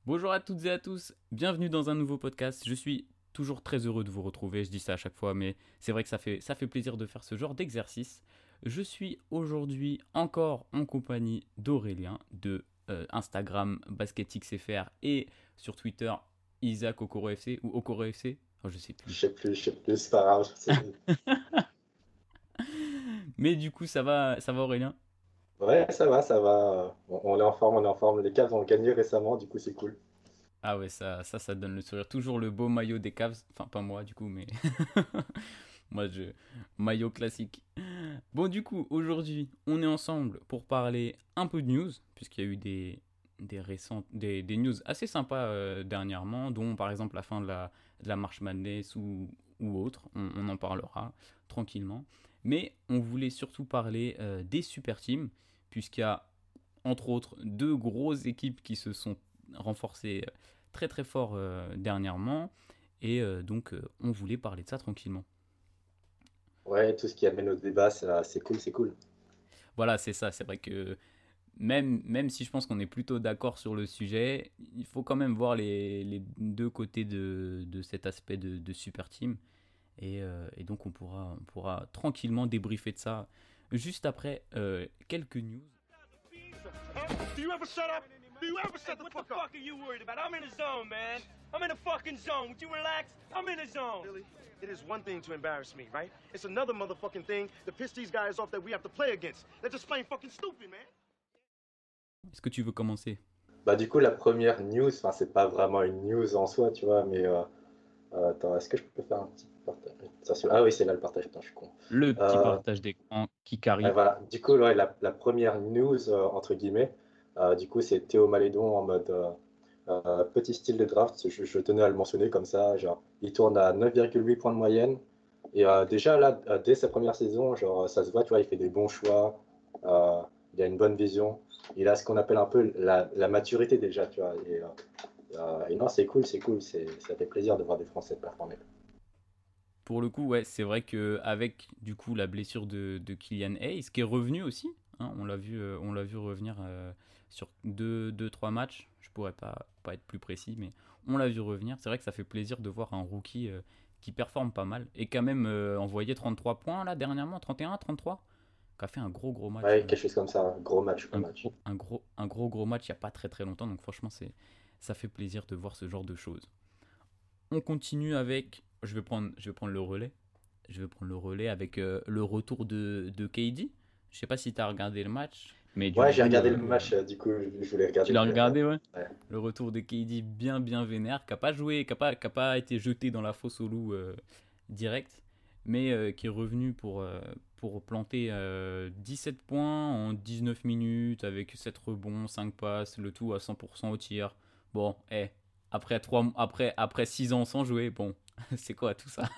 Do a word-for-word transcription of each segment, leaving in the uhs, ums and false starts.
Bonjour à toutes et à tous, bienvenue dans un nouveau podcast. Je suis toujours très heureux de vous retrouver, je dis ça à chaque fois, mais c'est vrai que ça fait, ça fait plaisir de faire ce genre d'exercice. Je suis aujourd'hui encore en compagnie d'Aurélien de euh, Instagram BasketXFR et sur Twitter Isaac OkoroFC ou OkoroFC, oh, je sais Je plus. sais plus, je sais plus, c'est pas grave. c'est- Mais du coup, ça va, ça va Aurélien? Ouais, ça va, ça va. On, on est en forme, on est en forme. Les Cavs ont gagné récemment, du coup, c'est cool. Ah ouais, ça, ça, ça donne le sourire. Toujours le beau maillot des Cavs, enfin pas moi du coup, mais moi je maillot classique. Bon, du coup, aujourd'hui, on est ensemble pour parler un peu de news, puisqu'il y a eu des, des, récentes, des, des news assez sympas euh, dernièrement, dont par exemple la fin de la, de la March Madness ou, ou autre. On, on en parlera tranquillement. Mais on voulait surtout parler euh, des super teams, puisqu'il y a entre autres deux grosses équipes qui se sont renforcées euh, très très fort euh, dernièrement. Et euh, donc, euh, on voulait parler de ça tranquillement. Ouais, tout ce qui amène au débat, ça- c'est cool, c'est cool. Voilà, c'est ça. C'est vrai que même, même si je pense qu'on est plutôt d'accord sur le sujet, il faut quand même voir les, les deux côtés de, de cet aspect de, de super team. Et, euh, et donc, on pourra, on pourra tranquillement débriefer de ça juste après euh, quelques news. Huh? Do you ever shut up? Do you ever shut the What fuck the up? fuck are you worried about? I'm in the zone, man. I'm in the fucking zone. Would you relax? I'm in the zone. Billy, it is one thing to embarrass me, right? It's another motherfucking thing to piss these guys off that we have to play against. They're just plain fucking stupid, man. Est-ce que tu veux commencer? Bah, du coup, la première news, enfin, c'est pas vraiment une news en soi, tu vois, mais euh, euh, attends, est-ce que je peux faire un petit partage? Attention. Ah oui, c'est là le partage, putain, je suis con. Le petit Euh, partage d'écran qui ouais, carry. voilà, du coup, ouais, la, la première news, euh, entre guillemets, euh, du coup, c'est Théo Malédon en mode euh, euh, petit style de draft, je, je tenais à le mentionner comme ça, genre, il tourne à neuf virgule huit points de moyenne. Et euh, déjà, là, euh, dès sa première saison, genre, ça se voit, tu vois, il fait des bons choix, euh, il a une bonne vision, il a ce qu'on appelle un peu la, la maturité déjà, tu vois. Et, euh, euh, et non, c'est cool, c'est cool, c'est, ça fait plaisir de voir des Français performer. Pour le coup, ouais, c'est vrai que avec du coup la blessure de, de Kylian Hayes, qui est revenu aussi, hein, on l'a vu, euh, on l'a vu revenir euh, sur deux, deux, trois matchs. Je pourrais pas, pas être plus précis, mais on l'a vu revenir. C'est vrai que ça fait plaisir de voir un rookie euh, qui performe pas mal et quand même euh, envoyé trente-trois points là dernièrement, trente et un, trente-trois, qui a fait un gros gros match, Ouais, euh, quelque chose comme ça, gros match, gros un match. gros, un gros, un gros gros match il y a pas très très longtemps. Donc franchement, c'est, ça fait plaisir de voir ce genre de choses. On continue avec, je vais prendre, je vais prendre le relais. Je vais prendre le relais avec euh, le retour de, de K D. Je sais pas si tu as regardé le match, mais du Ouais, j'ai coup, regardé euh, le match, euh, du coup, je, je voulais tu regarder. l'as Je voulais regarder. regardé, ouais. Ouais. Le retour de K D bien, bien vénère, qui n'a pas joué, qui n'a pas, qui a pas été jeté dans la fosse au loup euh, direct, mais euh, qui est revenu pour, euh, pour planter euh, dix-sept points en dix-neuf minutes, avec sept rebonds, cinq passes, le tout à cent pour cent au tir. Bon, eh, après, trois, après, après six ans sans jouer, bon, c'est quoi tout ça?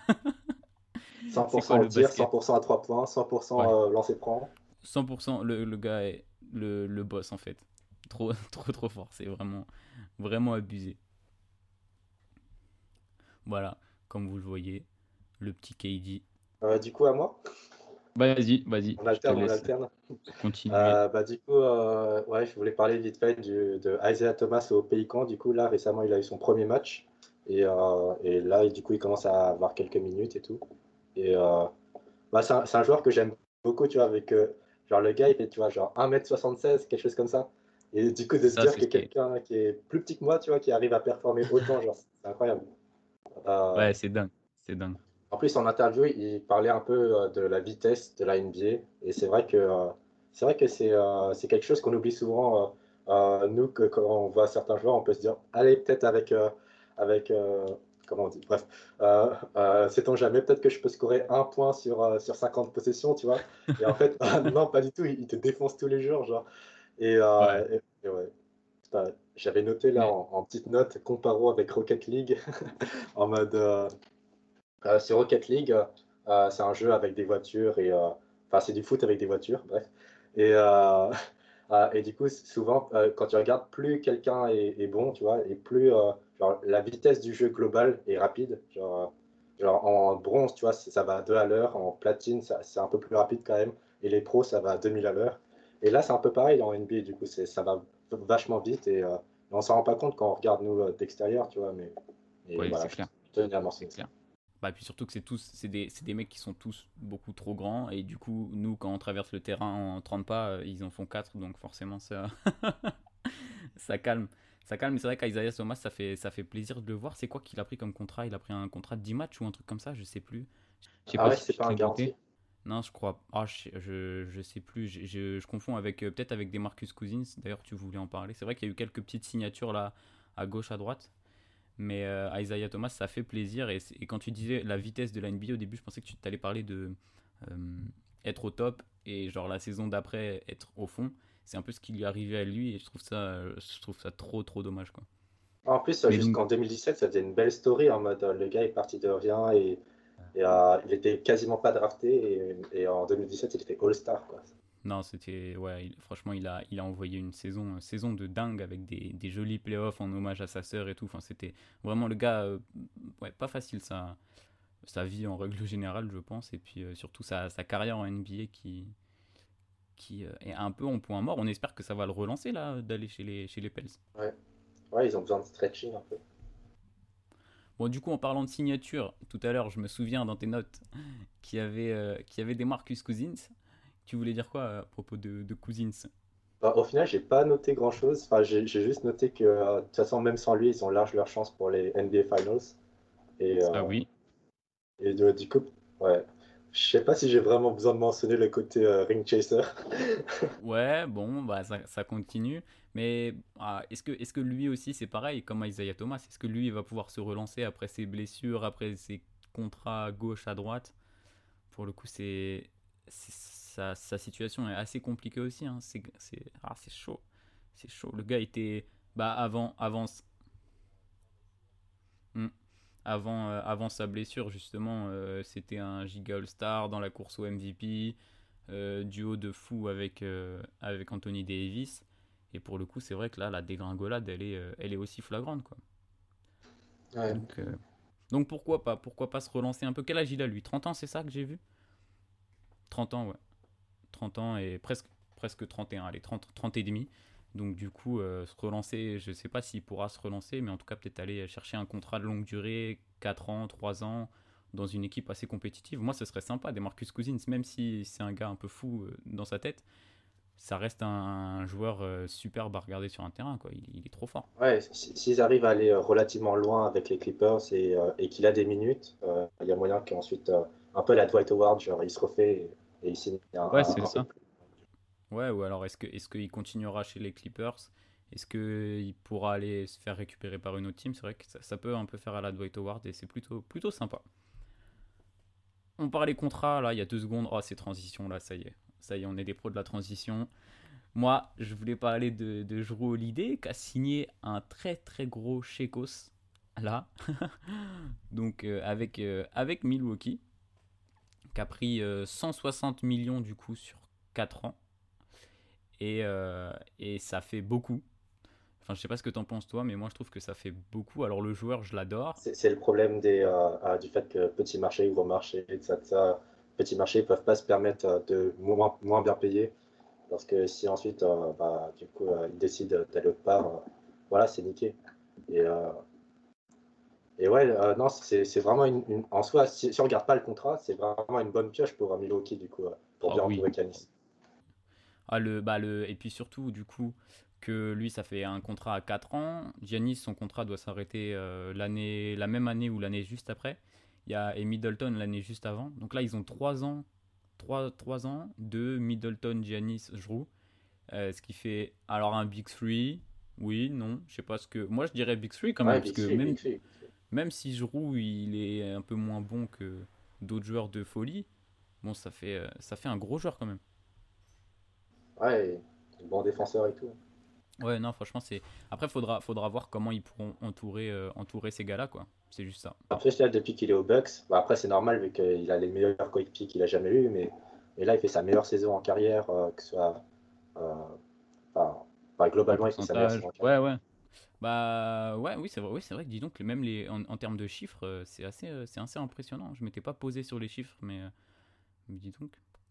C'est quoi cent pour cent au le tir, basket? cent pour cent à trois points, cent pour cent Ouais. euh, lancer franc. cent pour cent le, le gars est le, le boss en fait. Trop, trop, trop fort. C'est vraiment, vraiment abusé. Voilà, comme vous le voyez, le petit K D. Euh, du coup, à moi, Vas-y, vas-y, on je te alterne, on laisse alterne. continuer. Euh, bah, du coup, euh, ouais, je voulais parler vite fait du- de Isaiah Thomas au Pélican. Du coup, là, récemment, il a eu son premier match. Et, euh, et là, du coup, il commence à avoir quelques minutes et tout. Et euh, bah, c'est un, c'est un joueur que j'aime beaucoup, tu vois, avec, euh, genre, le gars, il fait, tu vois, genre un mètre soixante-seize, quelque chose comme ça. Et du coup, de C'est se ça, dire c'est que ce qui est. quelqu'un qui est plus petit que moi, tu vois, qui arrive à performer autant, genre, c'est incroyable. Euh, Ouais, c'est dingue. C'est dingue. En plus, en interview, il parlait un peu euh, de la vitesse de la N B A. Et c'est vrai que euh, c'est vrai que c'est euh, c'est quelque chose qu'on oublie souvent. euh, euh, nous, que, quand on voit certains joueurs, on peut se dire, allez, peut-être avec, euh, avec euh, comment on dit, bref, euh, euh, sait-on jamais, peut-être que je peux scorer un point sur, euh, sur cinquante possessions, tu vois. Et en fait, non, pas du tout, il, il te défonce tous les jours, genre. Et, Ouais. euh, et- et ouais, putain, j'avais noté là Mais en, en petite note, comparo avec Rocket League, en mode, euh, euh, sur Rocket League, euh, c'est un jeu avec des voitures et euh, enfin c'est du foot avec des voitures, bref. Et, euh, euh, et du coup, souvent, euh, quand tu regardes, plus quelqu'un est, est bon, tu vois, et plus euh, genre, la vitesse du jeu global est rapide. Genre, euh, genre en bronze, tu vois, c'est- ça va à deux à l'heure, en platine, ça- c'est un peu plus rapide quand même, et les pros, ça va à deux mille à l'heure. Et là, c'est un peu pareil en N B A, du coup, c'est, ça va vachement vite et euh, on s'en rend pas compte quand on regarde nous euh, d'extérieur, tu vois, mais et Ouais, voilà, c'est je clair. tenais à C'est mentionner ça. clair. Bah, et puis surtout que c'est tous, c'est des, c'est des mecs qui sont tous beaucoup trop grands. Et du coup, nous, quand on traverse le terrain en trente pas, euh, ils en font quatre. Donc forcément, ça, ça calme. Ça calme. Mais c'est vrai qu'Isaiah Thomas, ça fait, ça fait plaisir de le voir. C'est quoi qu'il a pris comme contrat? Il a pris un contrat de dix matchs ou un truc comme ça? Je sais plus. Je sais Ah pas ouais, si c'est tu pas te un l'as noté. garanti. Non, je crois. Ah, je, je, je sais plus. Je, je, je confonds avec euh, peut-être avec des Marcus Cousins. D'ailleurs, tu voulais en parler. C'est vrai qu'il y a eu quelques petites signatures là, à gauche, à droite. Mais euh, Isaiah Thomas, ça fait plaisir. Et, et quand tu disais la vitesse de la N B A au début, je pensais que tu t'allais parler de euh, être au top et genre la saison d'après être au fond. C'est un peu ce qui lui est arrivé à lui et je trouve ça, euh, je trouve ça trop trop dommage quoi. En plus, euh, Mais donc, jusqu'en deux mille dix-sept, ça faisait une belle story en mode euh, le gars est parti de rien et, et euh, il était quasiment pas drafté et, et en deux mille dix-sept, il était All-Star, quoi. non, c'était ouais, il- franchement, il a, il a envoyé une saison, euh, saison de dingue avec des, des jolis playoffs en hommage à sa sœur et tout. Enfin, c'était vraiment le gars, euh, ouais, pas facile ça, sa vie en règle générale, je pense, et puis euh, surtout sa, sa carrière en N B A qui, qui euh, est un peu en point mort. On espère que ça va le relancer là, d'aller chez les, chez les Pels. Ouais. Ouais, ils ont besoin de stretching un peu. Bon, du coup, en parlant de signature, tout à l'heure, je me souviens dans tes notes qu'il y avait, euh, qu'il y avait des Marcus Cousins. Tu voulais dire quoi euh, à propos de, de Cousins? Bah, au final, j'ai pas noté grand-chose. Enfin, j'ai j'ai juste noté que euh, de toute façon, même sans lui, ils ont large leur chance pour les N B A Finals. Et, Ça, euh, oui. et de- du coup, ouais. Je sais pas si j'ai vraiment besoin de mentionner le côté euh, ring chaser. Ouais, bon, bah ça, ça continue. Mais ah, est-ce que, est-ce que lui aussi, c'est pareil, comme Isaiah Thomas? Est-ce que lui, il va pouvoir se relancer après ses blessures, après ses contrats à gauche, à droite? Pour le coup, c'est, c'est- sa, sa situation est assez compliquée aussi. Hein. C'est, c'est, ah, c'est chaud. C'est chaud. Le gars était. Bah, avant, avant, hmm. avant, euh, avant sa blessure, justement, euh, c'était un giga All-Star dans la course au M V P, euh, duo de fou avec, euh, avec Anthony Davis. Et pour le coup, c'est vrai que là, la dégringolade, elle est, euh, elle est aussi flagrante, quoi. Ouais. Donc, euh, donc pourquoi pas? Pourquoi pas se relancer un peu? Quel âge il a, lui? Trente ans, c'est ça que j'ai vu? Trente ans, ouais. Trente ans et presque, presque trente et un, allez, trente trente et demi. Donc du coup, euh, se relancer, je ne sais pas s'il pourra se relancer, mais en tout cas peut-être aller chercher un contrat de longue durée, quatre ans, trois ans, dans une équipe assez compétitive. Moi, ce serait sympa, des Marcus Cousins, même si c'est un gars un peu fou euh, dans sa tête, ça reste un, un joueur euh, superbe à regarder sur un terrain, quoi. Il, il est trop fort. Ouais, si- s'ils arrivent à aller euh, relativement loin avec les Clippers et, euh, et qu'il a des minutes, euh, il y a moyen qu'ensuite, euh, un peu la Dwight Howard, genre, il se refait et, et il signe un, Ouais, un- c'est un peu ça. plus. Ouais, ou alors est-ce que est-ce qu'il continuera chez les Clippers? Est-ce qu'il pourra aller se faire récupérer par une autre team? C'est vrai que ça, ça peut un peu faire à la Dwight Howard et c'est plutôt, plutôt sympa. On parlait contrat, là, il y a deux secondes. Oh, ces transitions, là, ça y est. Ça y est, on est des pros de la transition. Moi, je voulais parler de, de Jrue Holiday, qui a signé un très très gros Chekos, là. Donc, euh, avec, euh, avec Milwaukee, qui a pris euh, cent soixante millions du coup sur quatre ans. Et, euh, et ça fait beaucoup. Enfin, je sais pas ce que t'en penses toi, mais moi je trouve que ça fait beaucoup. Alors le joueur, je l'adore. C'est c'est le problème des, euh, euh, du fait que petit marché, gros marché, et ça, ça, petit marché, ils peuvent pas se permettre euh, de moins, moins bien payer. Parce que si ensuite, euh, bah, du coup, euh, ils décident d'aller autre part, euh, voilà, c'est niqué. Et, euh, et ouais, euh, non, c'est c'est vraiment une, une- en soi, si, si on regarde pas le contrat, c'est vraiment une bonne pioche pour euh, Milwaukee, du coup, euh, pour Ah bien oui. entourer Canis. Ah, le, bah, le, et puis surtout, du coup, que lui, ça fait un contrat à quatre ans. Giannis, son contrat doit s'arrêter euh, l'année, la même année ou l'année juste après. Il y a et Middleton l'année juste avant. Donc là, ils ont trois ans, trois trois ans de Middleton, Giannis, Jrue. Euh, ce qui fait alors un Big Three. Oui, non, je sais pas ce que. Moi, je dirais Big Three quand même, Ouais, parce Big que Three, même, Big Three. Big Three. même si Jrue, il est un peu moins bon que d'autres joueurs de folie, bon, ça fait, euh, ça fait un gros joueur quand même. Ouais, et bon défenseur et tout. Ouais, non, franchement, c'est. Après, faudra, faudra voir comment ils pourront entourer, euh, entourer ces gars-là, quoi. C'est juste ça. Après, là, depuis qu'il est au Bucks, bah, après, c'est normal vu qu'il a les meilleurs coéquipiers qu'il a jamais eu, mais, mais là, il fait sa meilleure saison en carrière, euh, que ce soit. euh, enfin, enfin, En globalement, il fait sa meilleure pourcentage. saison en carrière. Ouais, ouais. Bah, ouais, oui, c'est vrai, oui, c'est vrai que dis donc, même les, en, en termes de chiffres, euh, c'est assez, euh, c'est assez impressionnant. Je m'étais pas posé sur les chiffres, mais, euh, mais dis donc.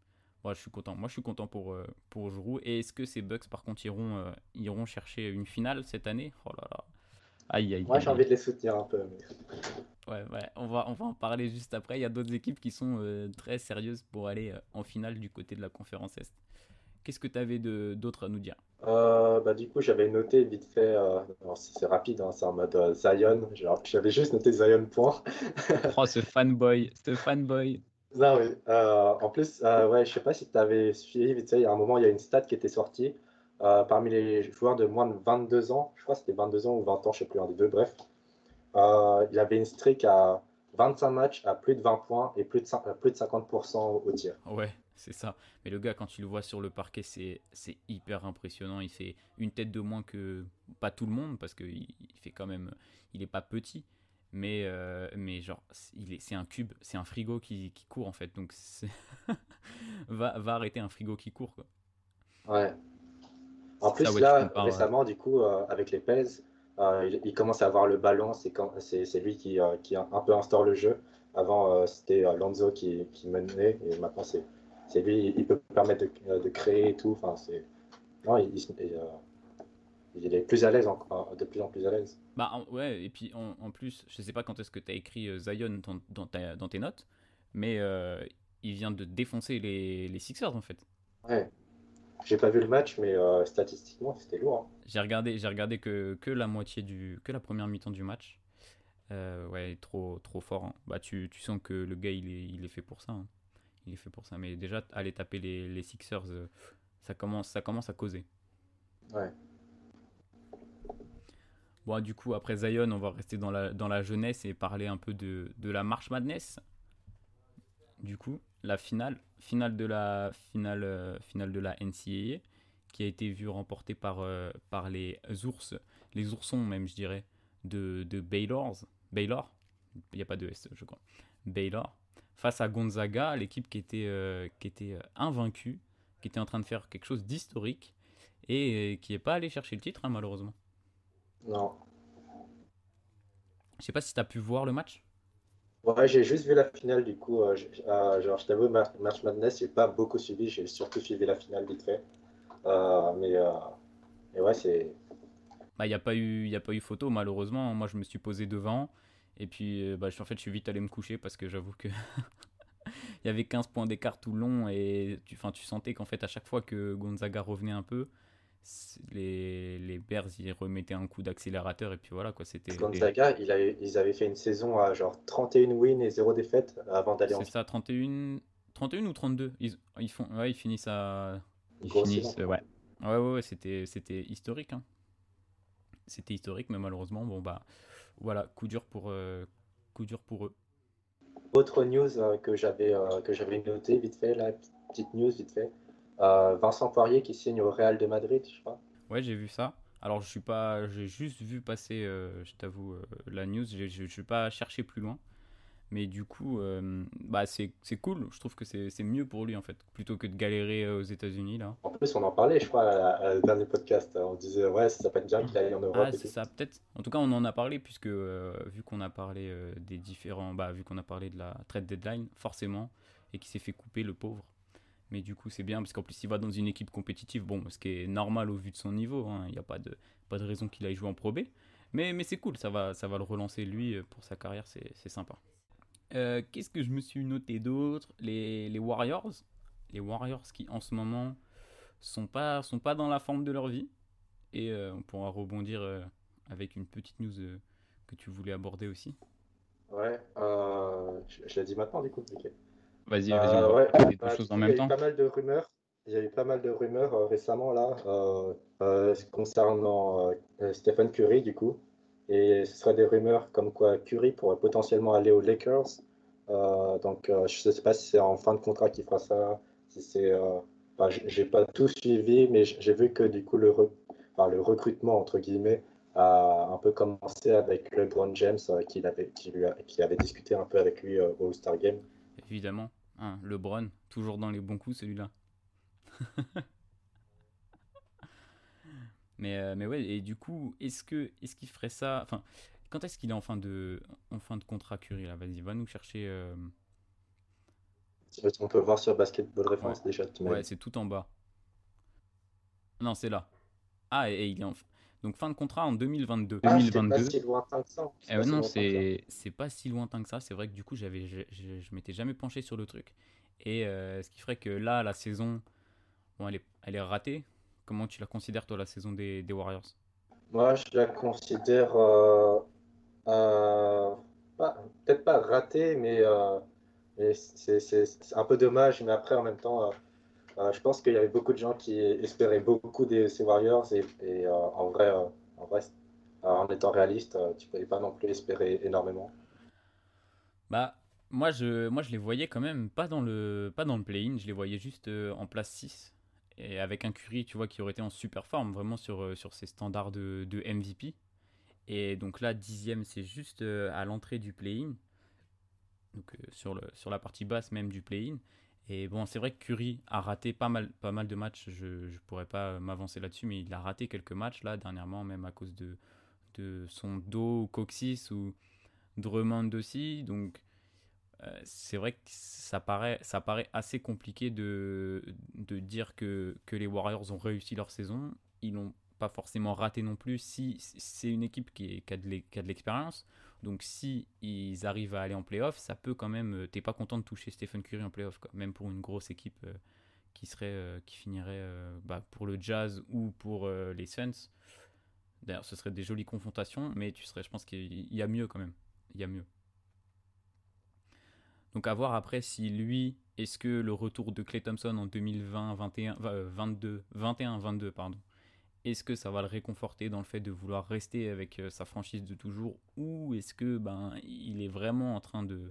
Ouais, je suis content. Moi, je suis content pour, euh, pour Giroud. Et est-ce que ces Bucks, par contre, iront, euh, iront chercher une finale cette année? Oh là là. Aïe, aïe, Moi, aïe, j'ai aïe. envie de les soutenir un peu. Mais... Ouais, ouais, on va, on va en parler juste après. Il y a d'autres équipes qui sont euh, très sérieuses pour aller euh, en finale du côté de la conférence Est. Qu'est-ce que tu avais de, d'autre à nous dire? Euh, bah, du coup, j'avais noté vite fait, euh, alors c'est c'est rapide, hein, c'est en mode euh, Zion. Genre, j'avais juste noté Zion point. Oh, ce fanboy, ce fanboy. Non, oui. Euh, en plus, euh, ouais, je sais pas si tu avais suivi, vite fait, il y a un moment, il y a une stat qui était sortie euh, parmi les joueurs de moins de vingt-deux ans. Je crois que c'était vingt-deux ans ou vingt ans, je sais plus, un des deux, bref. Euh, il avait une streak à vingt-cinq matchs à plus de vingt points et plus de, cin- plus de cinquante pour cent au tir. Ouais, c'est ça. Mais le gars, quand tu le vois sur le parquet, c'est, c'est hyper impressionnant. Il fait une tête de moins que pas tout le monde parce qu'il il fait quand même. Il est pas petit, mais, euh, mais genre, c'est- il est, c'est un cube, c'est un frigo qui, qui court en fait. Donc, c'est- va, va arrêter un frigo qui court, quoi. Ouais. En C'est ça, plus, ouais, tu là, compares. euh, récemment, du coup, euh, avec les Pels, euh, il, il commence à avoir le ballon. C'est quand- c'est- c'est lui qui, euh, qui un peu instaure le jeu. Avant, euh, c'était euh, Lonzo qui, qui menait, et maintenant, c'est c'est lui. Il peut permettre de, de créer et tout. Enfin, c'est, non, il, il se- et, euh, il est plus à l'aise, en- en- de plus en plus à l'aise. Bah, en- ouais, et puis en, en plus, je sais pas quand est-ce que tu as écrit euh, Zion dans, dans, ta- dans tes notes, mais euh, il vient de défoncer les, les Sixers en fait. Ouais. J'ai pas vu le match, mais euh, statistiquement, c'était lourd. J'ai regardé, j'ai regardé que, que la moitié du, que la première mi-temps du match. Euh, ouais, trop, trop fort, hein. Bah, tu, tu sens que le gars, il est, il est fait pour ça, hein. Il est fait pour ça. Mais déjà, aller taper les, les Sixers, euh, ça commence, ça commence à causer. Hein. Ouais. Bon, du coup, après Zion, on va rester dans la, dans la jeunesse et parler un peu de, de la March Madness. Du coup, la finale, finale de la, finale, euh, finale de la N C A A, qui a été vue remportée par, euh, par les ours, les oursons même, je dirais, de, de Baylor. Baylor, il n'y a pas de S, je crois. Baylor, face à Gonzaga, l'équipe qui était, euh, qui était euh, invaincue, qui était en train de faire quelque chose d'historique et euh, qui n'est pas allé chercher le titre, hein, malheureusement. Non. Je sais pas si tu as pu voir le match. Ouais, j'ai juste vu la finale, du coup. Euh, j- euh, genre, je t'avoue, Ma- March Madness, j'ai pas beaucoup suivi. J'ai surtout suivi la finale vite fait. Euh, mais, euh, mais ouais, c'est. Bah, il n'y a pas eu, il y a pas eu photo, malheureusement. Moi, je me suis posé devant. Et puis, euh, bah, je- en fait, je suis vite allé me coucher parce que j'avoue que il y avait quinze points d'écart tout le long. Et tu, enfin, tu sentais qu'en fait, à chaque fois que Gonzaga revenait un peu, c'est- les, les Bears, ils remettaient un coup d'accélérateur. Et puis voilà, quoi. C'était, Gonzaga, il a, ils avaient fait une saison à genre trente et un wins et zéro défaite avant d'aller en c'est ça, trente et un, trente et un ou trente-deux. Ils, ils, font, ouais, ils finissent à. une Ils grosse saison. finissent, euh, ouais. Ouais, ouais, ouais, c'était, c'était historique, hein. C'était historique, mais malheureusement, bon, bah, voilà, coup dur pour, euh, coup dur pour eux. Autre news euh, que j'avais euh, que j'avais noté vite fait, la petite news vite fait. Euh, Vincent Poirier qui signe au Real de Madrid, je crois. Ouais, j'ai vu ça. Alors, je suis pas, j'ai juste vu passer, euh, je t'avoue, euh, la news. J'ai- Je ne suis pas cherché plus loin. Mais du coup, euh, bah, c'est c'est cool. Je trouve que c'est c'est mieux pour lui, en fait. Plutôt que de galérer euh, aux États-Unis là. En plus, on en parlait, je crois, à, à, au dernier podcast. On disait, ouais, ça peut être bien qu'il aille en Ah, Europe et c'est tout. ça, peut-être. En tout cas, on en a parlé, puisque euh, vu qu'on a parlé euh, des différents. Bah, vu qu'on a parlé de la trade deadline, forcément, et qu'il s'est fait couper, le pauvre. Mais du coup, c'est bien, parce qu'en plus, il va dans une équipe compétitive, bon, ce qui est normal au vu de son niveau, hein. Il n'y a pas de, pas de raison qu'il aille jouer en Pro B. Mais, mais c'est cool, ça va, ça va le relancer, lui, euh, pour sa carrière, c'est c'est sympa. Euh, Qu'est-ce que je me suis noté d'autre? les, les Warriors. Les Warriors qui, en ce moment, sont pas, sont pas dans la forme de leur vie. Et euh, on pourra rebondir euh, avec une petite news euh, que tu voulais aborder aussi. Ouais, euh, je, je l'ai dit maintenant, du coup. Ok. Vas-y, vas-y, on Euh, va ouais, parler des deux bah, du choses en coup, il y a même eu temps. pas mal de rumeurs. Il y a eu pas mal de rumeurs euh, récemment, là, euh, euh, concernant euh, euh, Stephen Curry, du coup. Et ce serait des rumeurs comme quoi Curry pourrait potentiellement aller aux Lakers. Euh, donc, euh, je ne sais pas si c'est en fin de contrat qu'il fera ça, si c'est. Euh, enfin, j- j'ai pas tout suivi, mais j- j'ai vu que du coup le, re- enfin, le recrutement entre guillemets a un peu commencé avec LeBron James, euh, qui avait, qui lui a- qui avait discuté un peu avec lui euh, au All-Star Game. Évidemment, hein, LeBron, toujours dans les bons coups celui-là. Mais, euh, mais ouais, et du coup, est-ce que est-ce qu'il ferait ça? Enfin, quand est-ce qu'il est en fin de, en fin de contrat Curry là? Vas-y, va nous chercher. euh, On peut voir sur Basketball Ouais, Reference déjà, tu m'as ouais, dit. c'est tout en bas. Non, c'est là. Ah, et, et il est en... Donc fin de contrat en deux mille vingt-deux. Ah, c'est pas deux mille vingt-deux. si lointain que ça. C'est Eh pas ouais, si non, lointain que ça. c'est c'est pas si lointain que ça. C'est vrai que du coup, j'avais je, je, je m'étais jamais penché sur le truc. Et euh, ce qui ferait que là, la saison, bon, elle est, elle est ratée. Comment tu la considères, toi, la saison des, des Warriors? Moi, je la considère euh, euh, pas- peut-être pas ratée, mais, euh, mais c'est c'est- c'est un peu dommage. Mais après, en même temps, euh, euh, je pense qu'il y avait beaucoup de gens qui espéraient beaucoup de ces Warriors. Et, et, euh, en vrai, euh, en vrai, euh, en étant réaliste, euh, tu ne pouvais pas non plus espérer énormément. Bah, moi je, moi, je les voyais quand même pas dans le, pas dans le play-in. Je les voyais juste euh, en place six. Et avec un Curry, tu vois, qui aurait été en super forme, vraiment sur, euh, sur ses standards de, de M V P. Et donc là, dixième, c'est juste euh, à l'entrée du play-in. Donc euh, sur, le, sur la partie basse même du play-in. Et bon, c'est vrai que Curry a raté pas mal, pas mal de matchs. Je ne pourrais pas m'avancer là-dessus, mais il a raté quelques matchs là dernièrement, même à cause de, de son dos, Coccyx ou Drummond aussi. Donc euh, c'est vrai que ça paraît, ça paraît assez compliqué de, de dire que, que les Warriors ont réussi leur saison. Ils n'ont pas forcément raté non plus. Si c'est une équipe qui, est, qui a de l'expérience, donc si ils arrivent à aller en playoff, ça peut quand même. euh, T'es pas content de toucher Stephen Curry en playoff, quoi. Même pour une grosse équipe euh, qui serait, euh, qui finirait euh, bah, pour le Jazz ou pour euh, les Suns. D'ailleurs, ce serait des jolies confrontations, mais tu serais, je pense qu'il y a mieux quand même. Il y a mieux. Donc à voir après si lui, est-ce que le retour de Klay Thompson en deux mille vingt, vingt et un, euh, vingt-deux, vingt et un, vingt-deux, pardon, est-ce que ça va le réconforter dans le fait de vouloir rester avec euh, sa franchise de toujours, ou est-ce que ben il est vraiment en train de,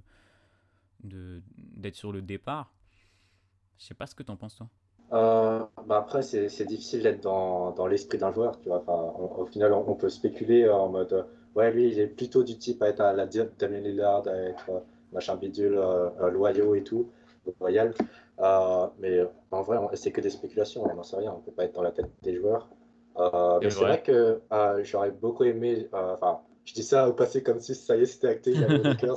de d'être sur le départ? Je sais pas ce que t'en penses toi. Euh, bah après, c'est c'est difficile d'être dans, dans l'esprit d'un joueur, tu vois. Enfin, on- au final, on, on peut spéculer en mode, euh, ouais, lui, il est plutôt du type à être à la Di- Damien Lillard, à être euh, machin bidule, euh, euh, loyaux et tout, loyal. Euh, mais en vrai, on- c'est que des spéculations, on n'en sait rien, on peut pas être dans la tête des joueurs. Euh, C'est mais c'est vrai. vrai que euh, j'aurais beaucoup aimé, euh, enfin, je dis ça au passé comme si ça y est, c'était acté, il allait aux Lakers.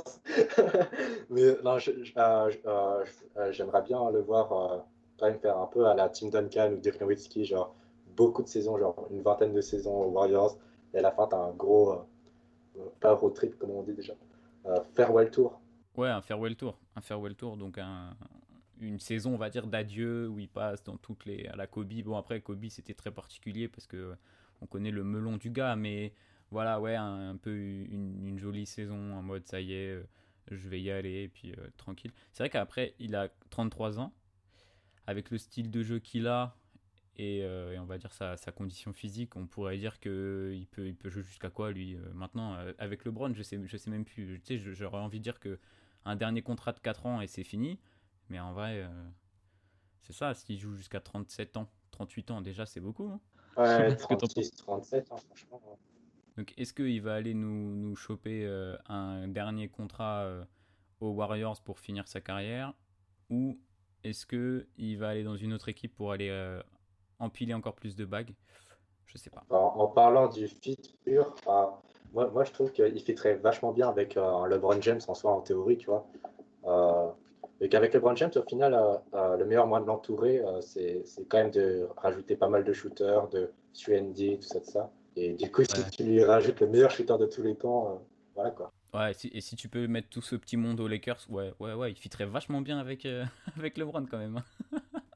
Mais non, je- je- euh, je- euh, je- euh, j'aimerais bien le voir. Euh, quand même faire un peu à la Tim Duncan ou Dirk Nowitzki, genre beaucoup de saisons, genre une vingtaine de saisons aux Warriors, et à la fin, tu as un gros, euh, pas road trip, comme on dit déjà, euh, farewell tour. Ouais, un farewell tour, un farewell tour, donc un, une saison, on va dire, d'adieu où il passe dans toutes les à la Kobe. Bon après Kobe c'était très particulier parce que on connaît le melon du gars, mais voilà ouais un, un peu une, une jolie saison en mode ça y est, euh, je vais y aller et puis euh, tranquille. C'est vrai qu'après il a trente-trois ans avec le style de jeu qu'il a et, euh, et on va dire sa, sa condition physique, on pourrait dire que il peut il peut jouer jusqu'à quoi lui euh, maintenant euh, avec LeBron, je sais je sais même plus. Tu sais, j'aurais envie de dire que un dernier contrat de quatre ans et c'est fini, mais en vrai euh, c'est ça, s'il joue jusqu'à trente-sept ans, trente-huit ans, déjà, c'est beaucoup, hein. Je sais Ouais, pas ce que t'en penses. trente-six, trente-sept, hein, franchement. Donc, est-ce qu'il va aller nous, nous choper euh, un dernier contrat euh, aux Warriors pour finir sa carrière? Ou est-ce qu'il va aller dans une autre équipe pour aller euh, empiler encore plus de bagues? Je sais pas. En, en parlant du fit pur, euh, moi, moi je trouve qu'il fitterait vachement bien avec euh, un LeBron James en soi, en théorie, tu vois. Euh, et qu'avec LeBron James, au final, euh, euh, le meilleur moyen de l'entourer, euh, c'est c'est quand même de rajouter pas mal de shooters, de trois and D, tout ça, tout ça. Et du coup, si Ouais. tu lui rajoutes le meilleur shooter de tous les temps, euh, voilà quoi. Ouais, si- et si tu peux mettre tout ce petit monde aux Lakers, ouais, ouais, ouais, il fitterait vachement bien avec, euh, avec LeBron quand même, hein.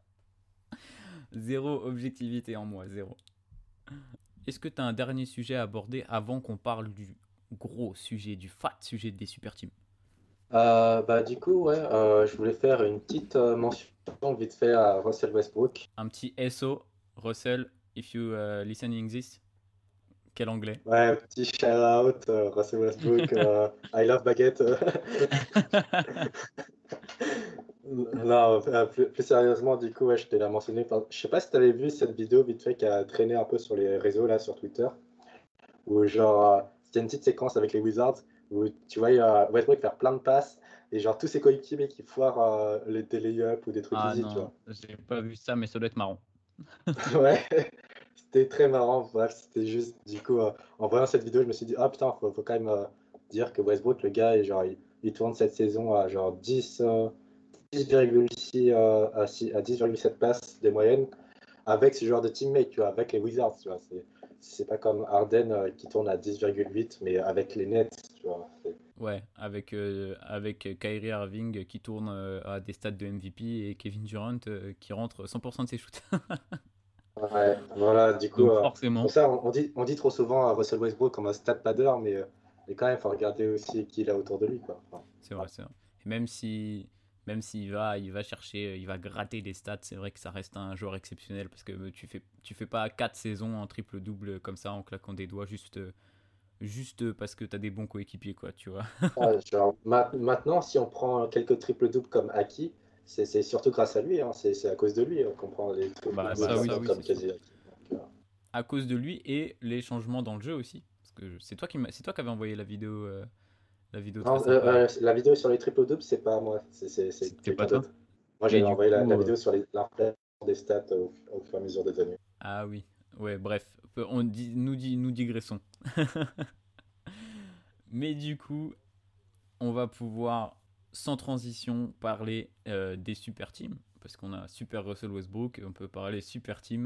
Zéro objectivité en moi, zéro. Est-ce que tu as un dernier sujet à aborder avant qu'on parle du gros sujet, du fat sujet des super teams? Euh, bah, du coup, ouais, euh, je voulais faire une petite euh, mention vite fait à Russell Westbrook. Un petit S O, Russell, if you uh, listening this. Quel anglais. Ouais, petit shout-out, euh, Russell Westbrook, euh, I love baguette. Non, euh, plus, plus sérieusement, du coup, ouais, je te l'ai mentionné. Enfin, je sais pas si tu avais vu cette vidéo vite fait qui a traîné un peu sur les réseaux, là, sur Twitter, où genre, euh, c'était une petite séquence avec les Wizards, où tu vois il y a Westbrook faire plein de passes, et genre tous ses coéquipiers qui foirent euh, les, des lay-ups ou des trucs Ah easy, tu non, vois. j'ai pas vu ça, mais ça doit être marrant. Ouais, c'était très marrant. Bref, c'était juste, du coup, euh, en voyant cette vidéo, je me suis dit, ah putain, faut, faut quand même euh, dire que Westbrook, le gars, est, genre, il, il tourne cette saison à genre dix, euh, dix virgule six euh, à, six- à dix virgule sept passes des moyennes avec ce genre de teammate, tu vois, avec les Wizards, tu vois. C'est, c'est pas comme Harden euh, qui tourne à dix virgule huit, mais avec les Nets, tu vois. C'est- Ouais, avec, euh, avec Kyrie Irving qui tourne euh, à des stats de M V P et Kevin Durant euh, qui rentre cent pour cent de ses shoots. Ouais, voilà, du coup, Donc euh, pour forcément, ça, on, on dit, on dit trop souvent à Russell Westbrook comme un stat padder, mais, euh, mais quand même, il faut regarder aussi qui il a autour de lui, quoi. Enfin, c'est ouais. vrai, c'est vrai. Et même si, même s'il va, il va chercher, il va gratter des stats, c'est vrai que ça reste un joueur exceptionnel parce que tu fais, tu fais pas quatre saisons en triple-double comme ça en claquant des doigts juste, euh, juste parce que t'as des bons coéquipiers, quoi, tu vois. Ouais, genre, ma- maintenant, si on prend quelques triple-doubles comme Aki, c'est c'est surtout grâce à lui, hein, c'est c'est à cause de lui euh, qu'on prend les Bah triple-doubles ça oui, maintenant oui, comme c'est sûr. quasi Aki. Donc, euh, À cause de lui et les changements dans le jeu aussi. Parce que c'est toi qui m'a- c'est toi qui avais envoyé la vidéo, euh, la vidéo très Non, euh, sympa là. euh, la vidéo sur les triple-doubles, c'est pas moi, c'est c'est- c'est C'était pas quelqu'un toi. d'autre. Moi, Et j'avais du envoyé la, la coup, euh, vidéo sur les- l'inflation des stats au, au fur et à mesure des années. ah oui, ouais, bref, on dit, nous, dit, nous digressons. Mais du coup, on va pouvoir, sans transition, parler euh, des super teams. Parce qu'on a Super Russell Westbrook, on peut parler Super Team.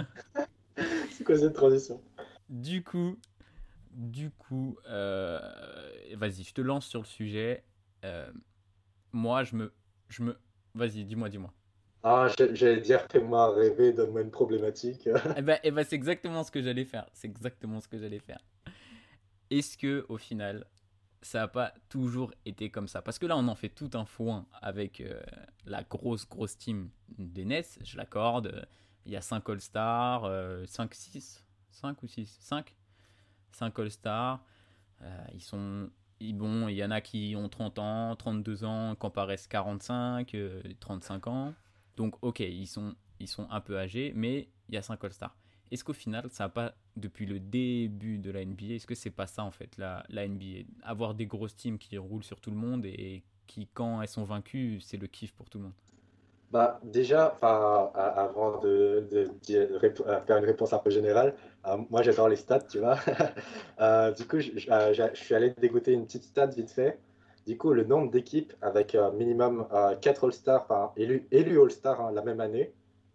C'est quoi cette transition? Du coup, du coup, euh, vas-y, je te lance sur le sujet. Euh, moi, je me, je me, vas-y, dis-moi, dis-moi. Ah, j'ai- j'allais dire, fais-moi rêver, donne-moi une problématique. Eh ben, eh ben, c'est exactement ce que j'allais faire. C'est exactement ce que j'allais faire. Est-ce que, au final, ça n'a pas toujours été comme ça? Parce que là, on en fait tout un foin avec euh, la grosse, grosse team des Nets. Je l'accorde. Il y a cinq All-Stars, euh, cinq, six, cinq ou six, cinq, cinq All-Stars. Euh, ils sont. Ils, bon, il y en a qui ont trente ans, trente-deux ans, qui en paraissent quarante-cinq, euh, trente-cinq ans. Donc, ok, ils sont, ils sont un peu âgés, mais il y a cinq All-Stars. Est-ce qu'au final, ça n'a pas, depuis le début de la N B A, est-ce que c'est pas ça en fait, la, la N B A? Avoir des grosses teams qui roulent sur tout le monde et qui, quand elles sont vaincues, c'est le kiff pour tout le monde. Bah, déjà, enfin, a- avant de, de dire- rép- euh, faire une réponse un peu générale, euh, moi j'adore les stats, tu vois. Euh, du coup, je, je- euh, je- je suis allé dégoter une petite stat vite fait. Du coup, le nombre d'équipes avec euh, minimum euh, quatre All-Stars, enfin, élus, élus All-Stars hein, la même année.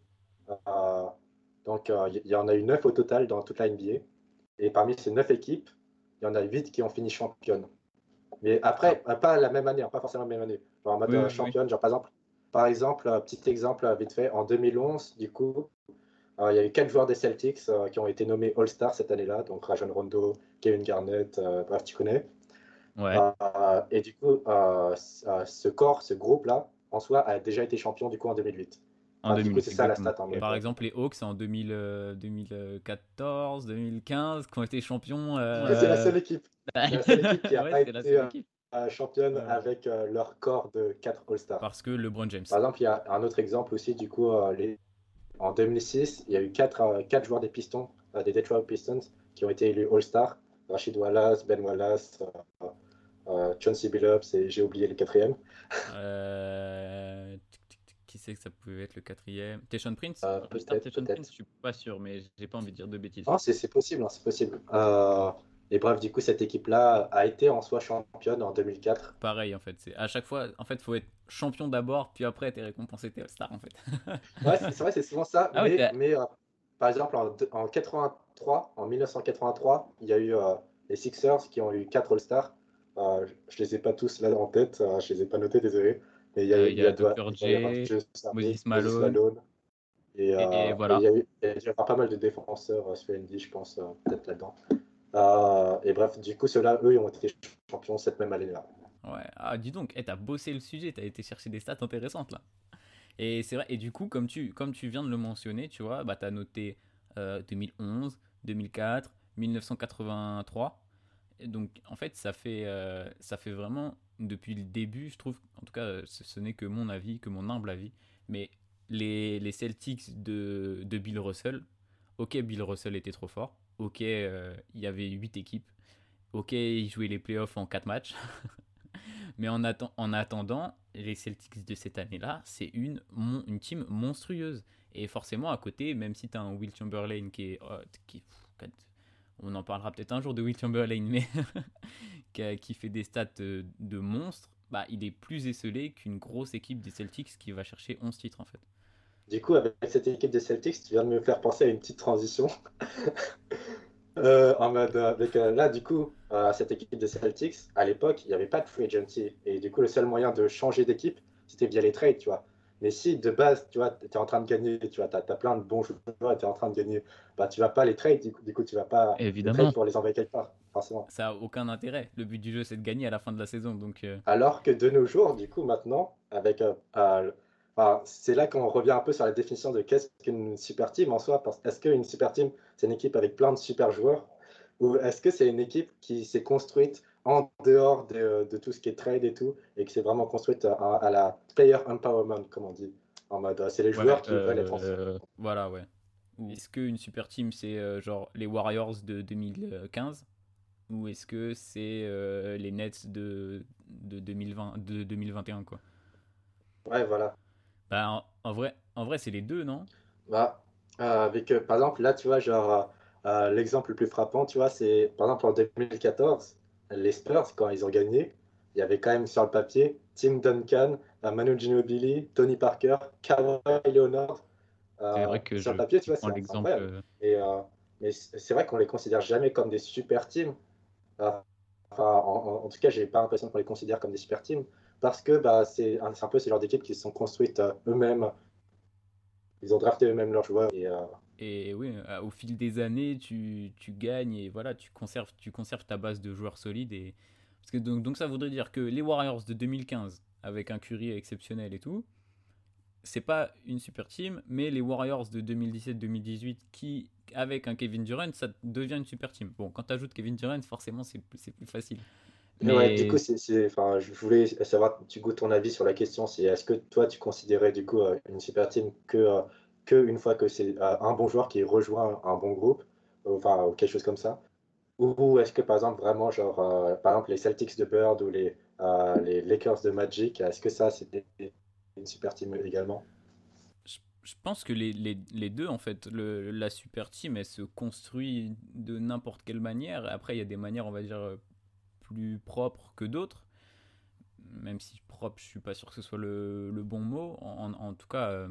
Euh, donc, euh, il y, y en a eu neuf au total dans toute la N B A. Et parmi ces neuf équipes, il y en a huit qui ont fini championnes. Mais Ah, après, euh, pas la même année, hein, pas forcément la même année. Genre en mode oui, euh, oui, oui. championne, genre par exemple, par exemple, euh, petit exemple euh, vite fait, en deux mille onze, du coup, euh, il y a eu quatre joueurs des Celtics euh, qui ont été nommés All-Star cette année-là, donc Rajon Rondo, Kevin Garnett, euh, bref, tu connais. Ouais, Euh, et du coup, euh, c- euh, ce corps, ce groupe-là, en soi, a déjà été champion du coup en deux mille huit. en Enfin, du coup, deux mille huit, c'est ça la exactement. stat en Et mode. par euh, exemple, les Hawks, c'est en deux mille, euh, deux mille quatorze, deux mille quinze, qui ont été champions. Mais c'est la euh, seule équipe. C'est la seule équipe qui n'a Ouais, pas c'est la été seule euh, équipe. euh, championne Ouais, ouais. avec euh, leur corps de quatre All-Stars. Parce que LeBron James. Par exemple, il y a un autre exemple aussi, du coup, euh, les en deux mille six, il y a eu quatre, euh, quatre joueurs des Pistons, euh, des Detroit Pistons, qui ont été élus All-Star. Rashid Wallace, Ben Wallace, euh, euh, Chauncey Billups et j'ai oublié le quatrième. Euh, tic, tic, tic, Qui c'est que ça pouvait être le quatrième? Tayshaun Prince? Euh, All-Star peut-être, Tayshaun Prince? peut-être. Je suis pas sûr, mais j'ai pas envie de dire de bêtises. Non, c'est c'est possible, hein, c'est possible. Euh, et bref, du coup, cette équipe-là a été en soi championne en deux mille quatre. Pareil, en fait. C'est à chaque fois, en fait, faut être champion d'abord, puis après, t'es récompensé, t'es All-Star, en fait. Ouais, c'est c'est vrai, c'est souvent ça, Ah ouais, mais, t'es- mais euh, par exemple, en, deux- en quatre-vingt-trois, en mille neuf cent quatre-vingt-trois, il y a eu euh, les Sixers qui ont eu quatre All-Stars. Euh, je ne les ai pas tous là en tête, euh, je ne les ai pas notés, désolé. Mais il y a, euh, il il y y a, a doit, docteur il doit y avoir J, Joe Saris, Moses Moses Malone, Malone, et, et, euh, et et il voilà. y a eu il y a dû y avoir pas mal de défenseurs euh, sur N B A, je pense, euh, peut-être là-dedans. Euh, et bref, du coup, ceux-là, eux, ils ont été champions cette même année-là. Ouais. Ah, dis donc, eh, t'as bossé le sujet, t'as été chercher des stats intéressantes, là. Et c'est vrai, et du coup, comme tu, comme tu viens de le mentionner, tu vois, bah, tu as noté euh, deux mille onze, deux mille quatre, mille neuf cent quatre-vingt-trois. Et donc, en fait, ça fait, euh, ça fait vraiment, depuis le début, je trouve, en tout cas, euh, ce, ce n'est que mon avis, que mon humble avis, mais les, les Celtics de, de Bill Russell, ok, Bill Russell était trop fort, ok, euh, il y avait huit équipes, ok, il jouait les playoffs en quatre matchs, mais en, atten- en attendant, les Celtics de cette année-là, c'est une, mon- une team monstrueuse. Et forcément, à côté, même si tu as un Will Chamberlain qui est. oh, qui- pff, on en parlera peut-être un jour de Will Chamberlain, mais qui, a- qui fait des stats euh, de monstre, bah, il est plus esselé qu'une grosse équipe des Celtics qui va chercher onze titres en fait. Du coup, avec cette équipe des Celtics, tu viens de me faire penser à une petite transition. Euh, en mode, euh, avec, euh, là, du coup, euh, cette équipe des Celtics, à l'époque, il n'y avait pas de free agency. Et du coup, le seul moyen de changer d'équipe, c'était via les trades, tu vois. Mais si de base, tu vois, tu es en train de gagner, tu vois, tu as, plein de bons joueurs et tu es en train de gagner, bah, tu vas pas les trade, du coup, du coup tu vas pas les trade Évidemment. pour les envoyer quelque part, forcément. Ça a aucun intérêt. Le but du jeu, c'est de gagner à la fin de la saison. Donc, euh, Alors que de nos jours, du coup, maintenant, avec, euh, euh, enfin, c'est là qu'on revient un peu sur la définition de qu'est-ce qu'une super team en soi. Parce- Est-ce qu'une super team, c'est une équipe avec plein de super joueurs ou est-ce que c'est une équipe qui s'est construite en dehors de, de tout ce qui est trade et tout et qui s'est vraiment construite à, à la player empowerment, comme on dit. En mode, euh, c'est les joueurs ouais, qui veulent être ensemble. euh, voilà, ouais. Ou est-ce qu'une super team, c'est euh, genre les Warriors de deux mille quinze ou est-ce que c'est euh, les Nets de, de, deux mille vingt, de deux mille vingt et un, quoi. Ouais, voilà. Bah, en, en vrai, en vrai c'est les deux, non? Bah, euh, avec, euh, par exemple, là, tu vois, genre, euh, euh, l'exemple le plus frappant, tu vois, c'est, par exemple, en deux mille quatorze, les Spurs, quand ils ont gagné, il y avait quand même sur le papier Tim Duncan, euh, Manu Ginobili, Tony Parker, Kawhi Leonard. C'est Euh, vrai que sur je, le papier, tu je vois, prends c'est c'est l'exemple. incroyable. euh, Et, euh, mais c- c'est vrai qu'on les considère jamais comme des super teams. Euh, enfin, en, en- en tout cas, j'ai pas l'impression qu'on les considère comme des super teams parce que bah, c'est un, c'est un peu c'est leur équipe qui se sont construites euh, eux-mêmes. Ils ont drafté eux-mêmes leurs joueurs. Et, euh, Et oui, euh, au fil des années, tu, tu gagnes et voilà, tu conserves, tu conserves ta base de joueurs solides. Et... Parce que donc, donc ça voudrait dire que les Warriors de deux mille quinze, avec un Curry exceptionnel et tout, c'est pas une super team, mais les Warriors de deux mille dix-sept deux mille dix-huit, qui, avec un Kevin Durant, ça devient une super team. Bon, quand tu ajoutes Kevin Durant, forcément, c'est plus, c'est plus facile. Mais ouais, du coup, Mais c'est, c'est- enfin, je voulais savoir, tu goûtes ton avis sur la question, c'est est-ce que toi, tu considérais du coup euh, une super team que, euh, que une fois que c'est euh, un bon joueur qui rejoint un, un bon groupe, enfin, ou quelque chose comme ça, ou est-ce que par exemple vraiment genre euh, par exemple les Celtics de Bird ou les, euh, les Lakers de Magic, est-ce que ça c'était une super team également? je, je pense que les, les, les deux, en fait, le, la super team, elle se construit de n'importe quelle manière. Après, il y a des manières, on va dire, euh, plus propres que d'autres. Même si propre, je suis pas sûr que ce soit le, le bon mot. En, en tout cas, euh,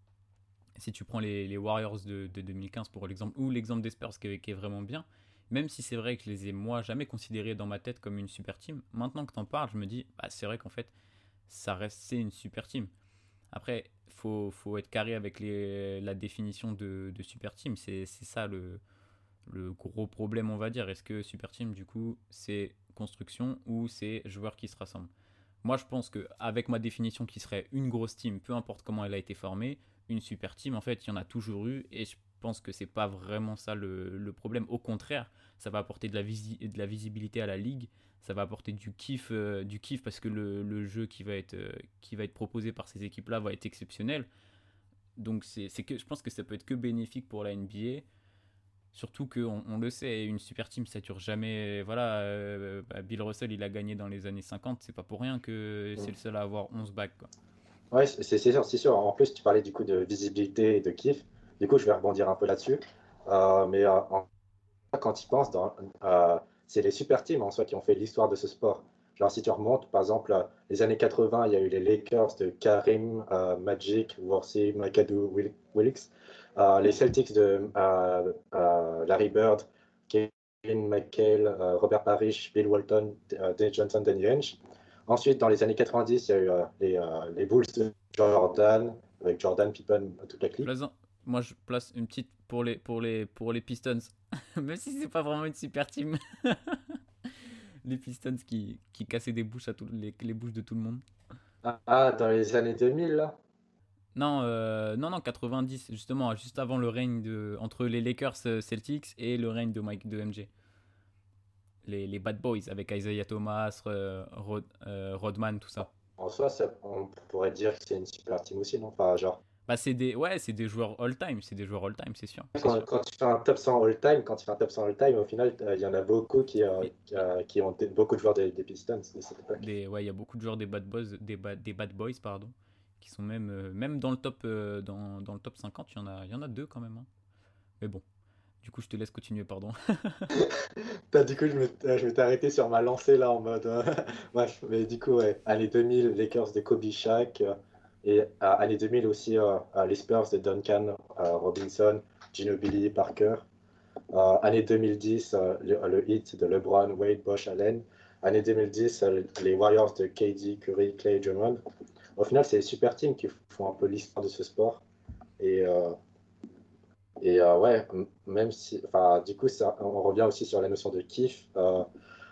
si tu prends les, les Warriors de, de deux mille quinze pour l'exemple, ou l'exemple des Spurs qui est, qui est vraiment bien, même si c'est vrai que je les ai moi jamais considérés dans ma tête comme une super team, maintenant que t'en parles, je me dis, bah, c'est vrai qu'en fait, ça reste, c'est une super team. Après, faut, faut être carré avec les, la définition de, de super team. C'est, c'est ça le, le gros problème, on va dire. Est-ce que super team, du coup, c'est construction ou c'est joueurs qui se rassemblent? Moi, je pense qu'avec ma définition qui serait une grosse team, peu importe comment elle a été formée, une super team, en fait, il y en a toujours eu. Et je pense que c'est pas vraiment ça le, le problème. Au contraire, ça va apporter de la, visi- de la visibilité à la ligue. Ça va apporter du kiff, euh, du kiff parce que le, le jeu qui va, être, euh, qui va être proposé par ces équipes-là va être exceptionnel. Donc c'est, c'est que, je pense que ça peut être que bénéfique pour la N B A. Surtout qu'on on le sait, une super team ça dure jamais. Voilà, euh, bah, Bill Russell il a gagné dans les années cinquante, c'est pas pour rien que c'est le seul à avoir onze bacs, quoi. Ouais, c'est c'est sûr, c'est sûr. En plus, tu parlais du coup de visibilité et de kiff. Du coup, je vais rebondir un peu là-dessus. Euh, mais euh, en- quand tu y penses, dans, euh, c'est les super teams en soi qui ont fait l'histoire de ce sport. Genre, si tu remontes, par exemple, euh, les années quatre-vingts, il y a eu les Lakers de Karim, euh, Magic, Worthy, McAdoo, Will- Wilkes. Euh, les Celtics de euh, euh, Larry Bird, Kevin McHale, euh, Robert Parrish, Bill Walton, euh, Dave Johnson, Danny Ainge. Ensuite, dans les années quatre-vingt-dix, il y a eu euh, les, euh, les Bulls de Jordan, avec Jordan, Pippen, toute la clique. Place- Moi je place une petite pour les, pour les, pour les Pistons, même si c'est pas vraiment une super team. Les Pistons qui, qui cassaient des bouches à tout, les, les bouches de tout le monde. Ah, ah, dans les années deux mille, là? Non, euh, non, non, quatre-vingt-dix, justement, juste avant le règne de, entre les Lakers euh, Celtics et le règne de Mike de M J. Les, les Bad Boys avec Isaiah Thomas, euh, Rod, euh, Rodman, tout ça. En soi, ça- on pourrait dire que c'est une super team aussi, non? Enfin, genre, Bah, c'est des, ouais, c'est des joueurs all-time, c'est des joueurs all-time, c'est sûr, c'est quand, sûr. quand tu fais un top cent all-time, quand tu fais un top cent all-time, au final, euh, il y en a beaucoup qui, euh, Et, qui, et euh, qui ont des- beaucoup de joueurs des, des Pistons de cette époque. des, ouais, il y a beaucoup de joueurs des Bad Boys, des, ba- des Bad Boys, pardon, qui sont même, euh, même dans le top, euh, dans, dans le top cinquante, il y en a, il y en a deux quand même, hein. Mais bon. Du coup, je te laisse continuer, pardon. Bah, du coup, je me- euh, je m'étais arrêté sur ma lancée là en mode. euh, Bref, mais du coup, ouais, année deux mille, Lakers de Kobe Shaq. euh, et euh, année deux mille aussi, euh, euh, les Spurs de Duncan euh, Robinson, Ginobili, Parker. Euh, année deux mille dix, euh, le, le Heat de LeBron, Wade, Bosh, Allen. Année deux mille dix, euh, les Warriors de K D, Curry, Clay, Drummond. Au final, c'est les super teams qui font un peu l'histoire de ce sport. Et, euh, et euh, ouais, m- même si. Enfin, du coup, ça, on revient aussi sur la notion de kiff. Euh,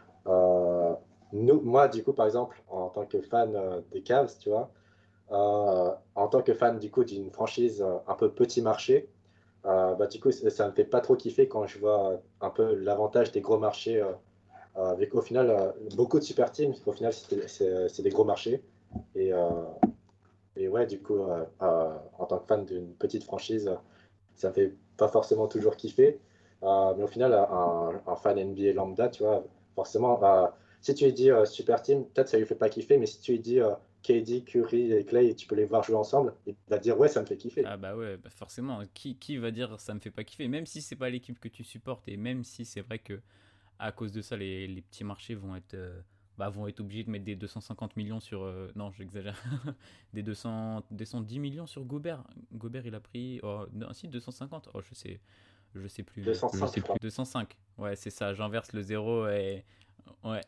euh, nous, moi, du coup, par exemple, en tant que fan euh, des Cavs, tu vois, euh, en tant que fan du coup d'une franchise euh, un peu petit marché, euh, bah, du coup, ça ça me fait pas trop kiffer quand je vois euh, un peu l'avantage des gros marchés, euh, euh, avec au final euh, beaucoup de super teams. Au final, c'est c'est- c'est des gros marchés. Et, euh, et ouais, du coup, euh, euh, en tant que fan d'une petite franchise, ça me fait pas forcément toujours kiffer. Euh, mais au final, un, un fan N B A lambda, tu vois, forcément, euh, si tu lui dis euh, super team, peut-être ça lui fait pas kiffer, mais si tu lui dis euh, K D, Curry et Clay, tu peux les voir jouer ensemble, il va dire ouais, ça me fait kiffer. Ah bah ouais, bah forcément. Qui, qui va dire ça me fait pas kiffer, même si c'est pas l'équipe que tu supportes et même si c'est vrai que à cause de ça, les, les petits marchés vont être, euh, bah, vont être obligés de mettre des deux cent cinquante millions sur. euh, non, j'exagère. des deux cents, des cent dix millions sur Gobert. Gobert, il a pris. Oh, non, si, deux cent cinquante. Oh, je sais, je sais plus, mais. Je deux cent cinq, sais je crois. plus. deux cent cinq. Ouais, c'est ça. J'inverse le zéro et. Ouais.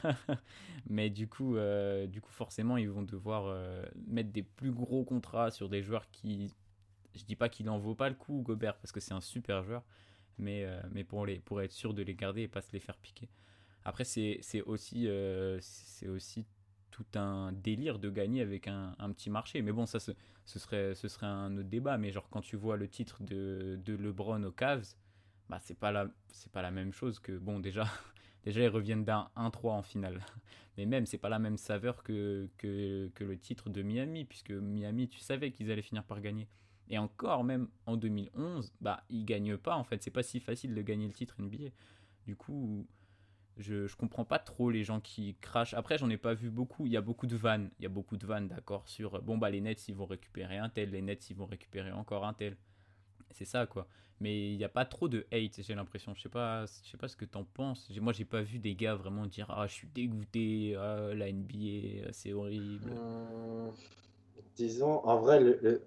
mais du coup, euh, du coup, forcément, ils vont devoir euh, mettre des plus gros contrats sur des joueurs qui. Je dis pas qu'il en vaut pas le coup, Gobert, parce que c'est un super joueur. Mais, euh, mais pour, les, pour être sûr de les garder et pas se les faire piquer. Après, c'est c'est aussi, euh, c'est aussi tout un délire de gagner avec un, un petit marché. Mais bon, ça, ce, ce serait, ce serait un autre débat. Mais genre, quand tu vois le titre de, de LeBron aux Cavs, bah, c'est pas la, c'est pas la même chose que. Bon, déjà, déjà ils reviennent d'un un trois en finale. Mais même, c'est pas la même saveur que, que, que le titre de Miami, puisque Miami, tu savais qu'ils allaient finir par gagner. Et encore, même en deux mille onze, bah, ils gagnent pas en fait. C'est pas si facile de gagner le titre N B A. Du coup, je, je comprends pas trop les gens qui crachent. Après, j'en ai pas vu beaucoup. Il y a beaucoup de vannes. Il y a beaucoup de vannes, d'accord, sur bon, bah, les Nets, ils vont récupérer un tel. Les Nets, ils vont récupérer encore un tel. C'est ça, quoi. Mais il n'y a pas trop de hate, j'ai l'impression. Je sais pas, je sais pas ce que t'en penses. J'ai- Moi, j'ai pas vu des gars vraiment dire ah, je suis dégoûté, ah, la N B A, c'est horrible. Hum, disons, en vrai, le, le-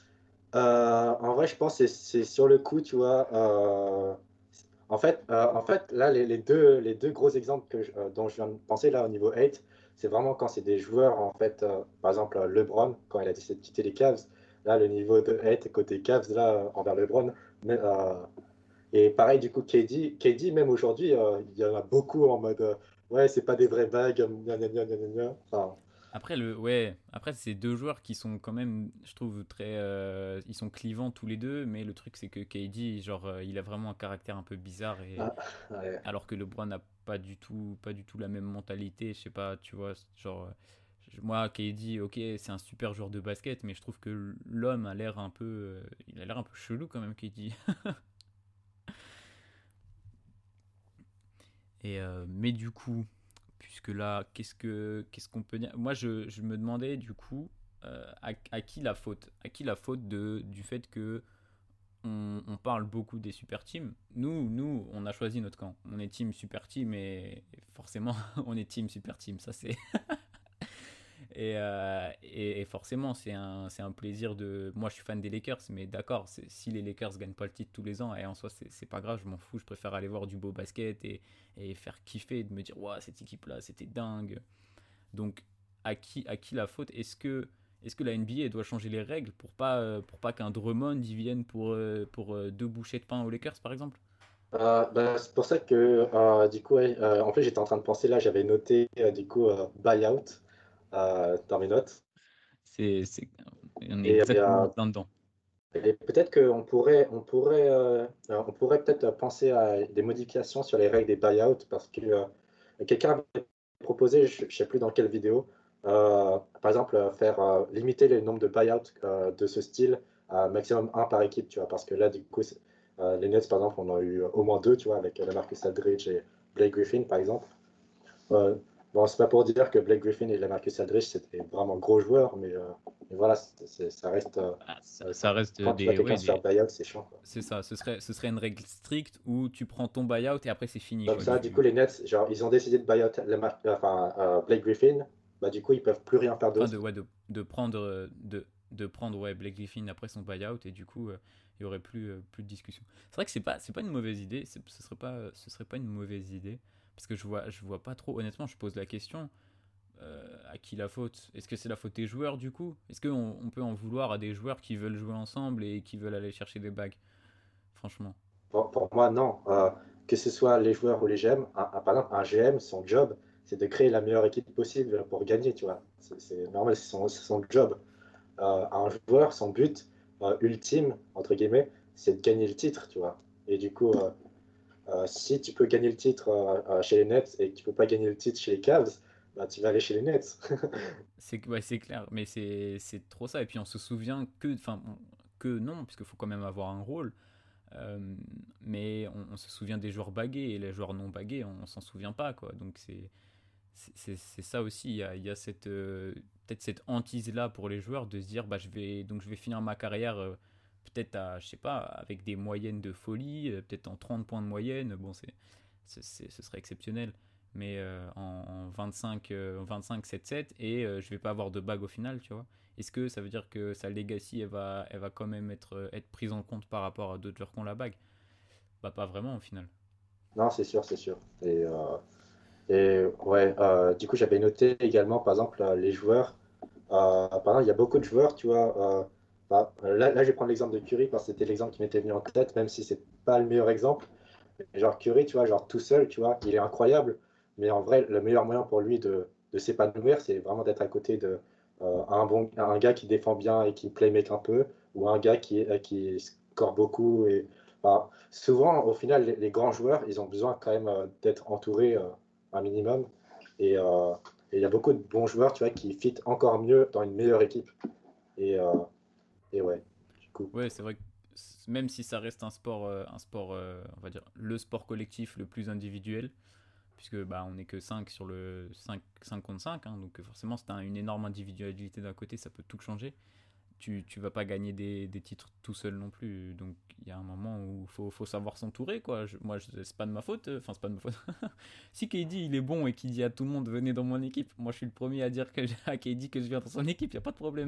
euh, en vrai, je pense que c'est c'est sur le coup, tu vois. euh, En fait, euh, en fait, là, les, les deux, les deux gros exemples que je- euh, dont je viens de penser là au niveau hate, c'est vraiment quand c'est des joueurs, en fait, euh, par exemple euh, LeBron, quand il a décidé de quitter les Cavs, là, le niveau de hate côté Cavs, là, euh, envers LeBron. Mais, euh, et pareil, du coup, K D, K D même aujourd'hui, euh, il y en a beaucoup en mode, euh, ouais, c'est pas des vraies bagues, gna gna gna gna gna gna. Enfin, Après, le, ouais, après, c'est deux joueurs qui sont quand même, je trouve, très. Euh, ils sont clivants tous les deux, mais le truc, c'est que K D, genre, euh, il a vraiment un caractère un peu bizarre, et ah, ouais. alors que LeBron n'a pas du tout, pas du tout la même mentalité. Je sais pas, tu vois, genre. euh, Moi, K D, ok, c'est un super joueur de basket, mais je trouve que l'homme a l'air un peu. euh, il a l'air un peu chelou quand même, K D. Et, euh, mais du coup, puisque là, qu'est-ce que qu'est-ce qu'on peut dire? Moi, je, je me demandais du coup euh, à, à qui la faute? À qui la faute de, du fait que on, on parle beaucoup des super teams? Nous, nous, on a choisi notre camp. On est team super team et, et forcément, on est team super team. Ça, c'est et, euh, et, et forcément, c'est un, c'est un plaisir de. Moi, je suis fan des Lakers, mais d'accord, c'est- si les Lakers gagnent pas le titre tous les ans, et en soi, c'est c'est pas grave, je m'en fous. Je préfère aller voir du beau basket et, et faire kiffer, de me dire, waouh, cette équipe-là, c'était dingue. Donc, à qui, à qui la faute? Est-ce que, est-ce que la N B A doit changer les règles pour pas, euh, pour pas qu'un Drummond y vienne pour, euh, pour euh, deux bouchées de pain aux Lakers, par exemple? Euh, bah, c'est pour ça que, euh, du coup, ouais, euh, en fait, j'étais en train de penser là, j'avais noté, euh, du coup, euh, buyout euh, dans mes notes. C'est, c'est, on est Et, exactement euh, en plein dedans. Et peut-être qu'on pourrait, on pourrait, euh, euh, on pourrait peut-être penser à des modifications sur les règles des buyouts parce que euh, quelqu'un avait proposé, je ne sais plus dans quelle vidéo, euh, par exemple, euh, faire euh, limiter le nombre de buyouts euh, de ce style à maximum un par équipe, tu vois, parce que là, du coup, c'est- euh, les Nets, par exemple, on a eu au moins deux, tu vois, avec euh, Marcus Aldridge et Blake Griffin, par exemple. Euh, Bon, c'est pas pour dire que Blake Griffin et LaMarcus Aldridge, c'était vraiment gros joueurs, mais, euh, mais voilà, c'est- c'est- ça reste. euh, Ah, ça, euh, ça quand, reste quand tu vois des, quelqu'un ouais, se faire des... buyout, c'est chiant, quoi. C'est ça, ce serait, ce serait une règle stricte où tu prends ton buyout et après c'est fini, Comme quoi. ça, du coup, Tu... les Nets, genre, ils ont décidé de buyout Lamar- enfin, euh, Blake Griffin, bah, du coup, ils peuvent plus rien faire Enfin, de, d'autre. ouais, de, de prendre, euh, de, de prendre ouais, Blake Griffin après son buyout et du coup, euh, il y aurait plus, euh, plus de discussion. C'est vrai que c'est pas, c'est pas une mauvaise idée, c'est- ce serait pas, ce serait pas une mauvaise idée parce que je vois, je vois pas trop, honnêtement, je pose la question, euh, à qui la faute? Est-ce que c'est la faute des joueurs du coup? Est-ce qu'on on peut en vouloir à des joueurs qui veulent jouer ensemble et qui veulent aller chercher des bagues? Franchement. Pour, pour moi, non. Euh, que ce soit les joueurs ou les G M, un, un- par exemple, un G M, son job, c'est de créer la meilleure équipe possible pour gagner, tu vois. C'est c'est normal, c'est son, c'est son job. Euh, un joueur, son but euh, ultime, entre guillemets, c'est de gagner le titre, tu vois. Et du coup, euh, euh, si tu peux gagner le titre euh, euh, chez les Nets et que tu peux pas gagner le titre chez les Cavs, bah, tu vas aller chez les Nets. C'est ouais, c'est clair, mais c'est c'est trop ça. Et puis on se souvient que, enfin, on- que non, puisqu'il faut quand même avoir un rôle. Euh, mais on, on se souvient des joueurs bagués et les joueurs non bagués, on, on s'en souvient pas, quoi. Donc c'est c'est c'est ça aussi. Il y a, il y a cette euh, peut-être cette hantise là pour les joueurs de se dire, bah je vais donc je vais finir ma carrière euh, peut-être à je sais pas avec des moyennes de folie, euh, peut-être en trente points de moyenne. Bon c'est c'est- c'est- ce serait exceptionnel. Mais euh, en, en vingt-cinq, euh, vingt-cinq sept sept et euh, je vais pas avoir de bague au final, tu vois. Est-ce que ça veut dire que sa legacy elle va, elle va quand même être, être prise en compte par rapport à d'autres joueurs qui ont la bague? Bah pas vraiment au final. Non, c'est sûr, c'est sûr. Et, euh, et ouais, euh, du coup, j'avais noté également, par exemple, euh, les joueurs. Euh, par exemple, il y a beaucoup de joueurs, tu vois. Euh, bah, là, là, je vais prendre l'exemple de Curry parce que c'était l'exemple qui m'était venu en tête, même si c'est pas le meilleur exemple. Mais genre Curry, tu vois, genre tout seul, tu vois, il est incroyable. Mais en vrai, le meilleur moyen pour lui de, de s'épanouir, c'est vraiment d'être à côté de euh, un bon, un gars qui défend bien et qui playmake un peu, ou un gars qui, qui score beaucoup. Et, enfin, souvent, au final, les, les grands joueurs, ils ont besoin quand même euh, d'être entourés euh, un minimum. Et euh, et il y a beaucoup de bons joueurs, tu vois, qui fit encore mieux dans une meilleure équipe. Et, euh, et ouais, du coup. Ouais, c'est vrai que c- même si ça reste un sport, euh, un sport, euh, on va dire, le sport collectif le plus individuel, puisque bah, on n'est que cinq sur le cinq cinq contre cinq, hein, donc forcément, c'est une énorme individualité d'un côté, ça peut tout changer. Tu, tu vas pas gagner des, des titres tout seul non plus, donc il y a un moment où il faut, faut savoir s'entourer, quoi. Je- moi, je- c'est pas de ma faute, euh, enfin, c'est pas de ma faute. Si K D il est bon et qu'il dit à tout le monde, venez dans mon équipe, moi je suis le premier à dire que, à K D que je viens dans son équipe, il y a pas de problème.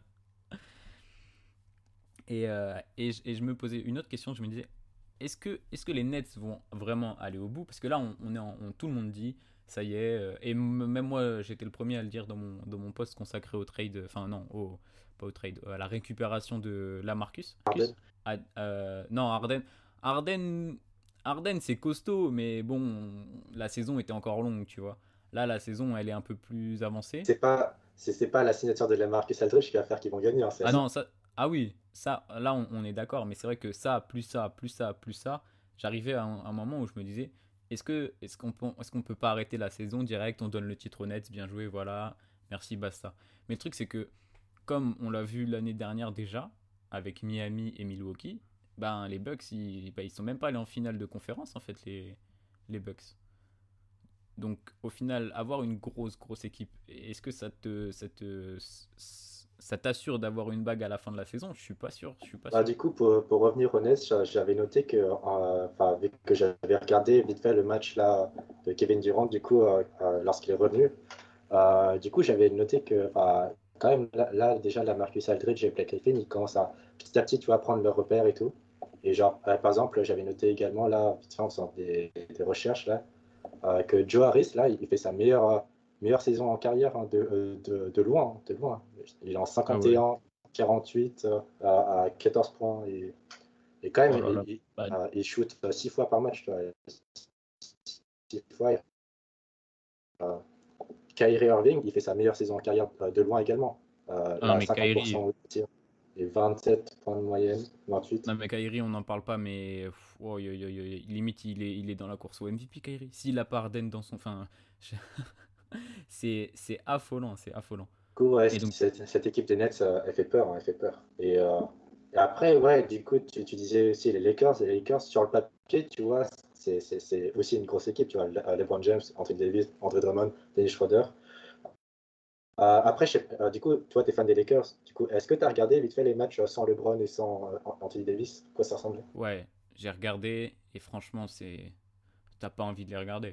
Et, euh, et, je- et je me posais une autre question, je me disais, est-ce que, est-ce que les Nets vont vraiment aller au bout? Parce que là, on, on est en- on- tout le monde dit, ça y est, euh, et m- même moi, j'étais le premier à le dire dans mon, dans mon post consacré au trade, enfin non, au, pas au trade, à la récupération de Lamarcus. Harden. Ah, euh, non, Harden, Harden, Harden c'est costaud, mais bon, la saison était encore longue, tu vois. Là, la saison, elle est un peu plus avancée. C'est pas, c'est c'est pas la signature de Lamarcus Aldridge qui va faire qu'ils vont gagner, hein, c'est Ah ça. non, ça. Ah oui, ça, là on, on est d'accord, mais c'est vrai que ça, plus ça, plus ça, plus ça, j'arrivais à un, un moment où je me disais, est-ce que est-ce qu'on peut, est-ce qu'on peut pas arrêter la saison direct, on donne le titre au Nets, bien joué, voilà, merci, basta. Mais le truc c'est que, comme on l'a vu l'année dernière déjà, avec Miami et Milwaukee, ben les Bucks, ils, ben, ils sont même pas allés en finale de conférence en fait, les, les Bucks. Donc au final, avoir une grosse grosse équipe, est-ce que ça te ça te ça t'assure d'avoir une bague à la fin de la saison? Je suis pas sûr, je suis pas Bah, sûr. du coup, pour, pour revenir au Nets, j'a- j'avais noté que, euh, enfin, vu que j'avais regardé vite fait le match là de Kevin Durant, du coup, euh, euh, lorsqu'il est revenu, euh, du coup, j'avais noté que, enfin, quand même, là, là, déjà, la Marcus Aldridge et Blake Griffin, ils commencent à petit à petit, tu vois, prendre leur repère et tout. Et genre, euh, par exemple, j'avais noté également là, vite fait, en faisant des, des recherches là, euh, que Joe Harris, là, il fait sa meilleure, euh, meilleure saison en carrière hein, de, euh, de, de loin, hein, de loin. Il est en Ah ouais. cinquante et un, quarante-huit euh, à, à quatorze points. Et, et quand même, Oh là il, là. il, Bah, euh, il shoot six fois par match. Tu vois. Six fois. Euh, Kyrie Irving, il fait sa meilleure saison en carrière euh, de loin également. Euh, ah non, à mais Kyrie, cinquante pour cent au tir et vingt-sept points de moyenne, vingt-huit. non mais Kyrie, on n'en parle pas, mais pff, oh, yo, yo, yo, yo, limite il est, il est dans la course au M V P Kyrie. S'il a pas Harden dans son, enfin, je- c'est, c'est affolant, c'est affolant. Du coup, ouais, Et donc, cette, cette équipe des Nets, euh, elle fait peur, hein, elle fait peur. Et, euh, et après, ouais, du coup, tu, tu disais aussi les Lakers, les Lakers sur le papier, tu vois, c'est, c'est, c'est aussi une grosse équipe, tu vois. Le- LeBron James, Anthony Davis, Andre Drummond, Dennis Schroeder. Euh, après, je sais- euh, du coup, toi, tu es fan des Lakers. Du coup, est-ce que tu as regardé vite fait les matchs euh, sans LeBron et sans euh, Anthony Davis? À quoi ça ressemblait? Ouais, j'ai regardé et franchement, c'est. T'as pas envie de les regarder.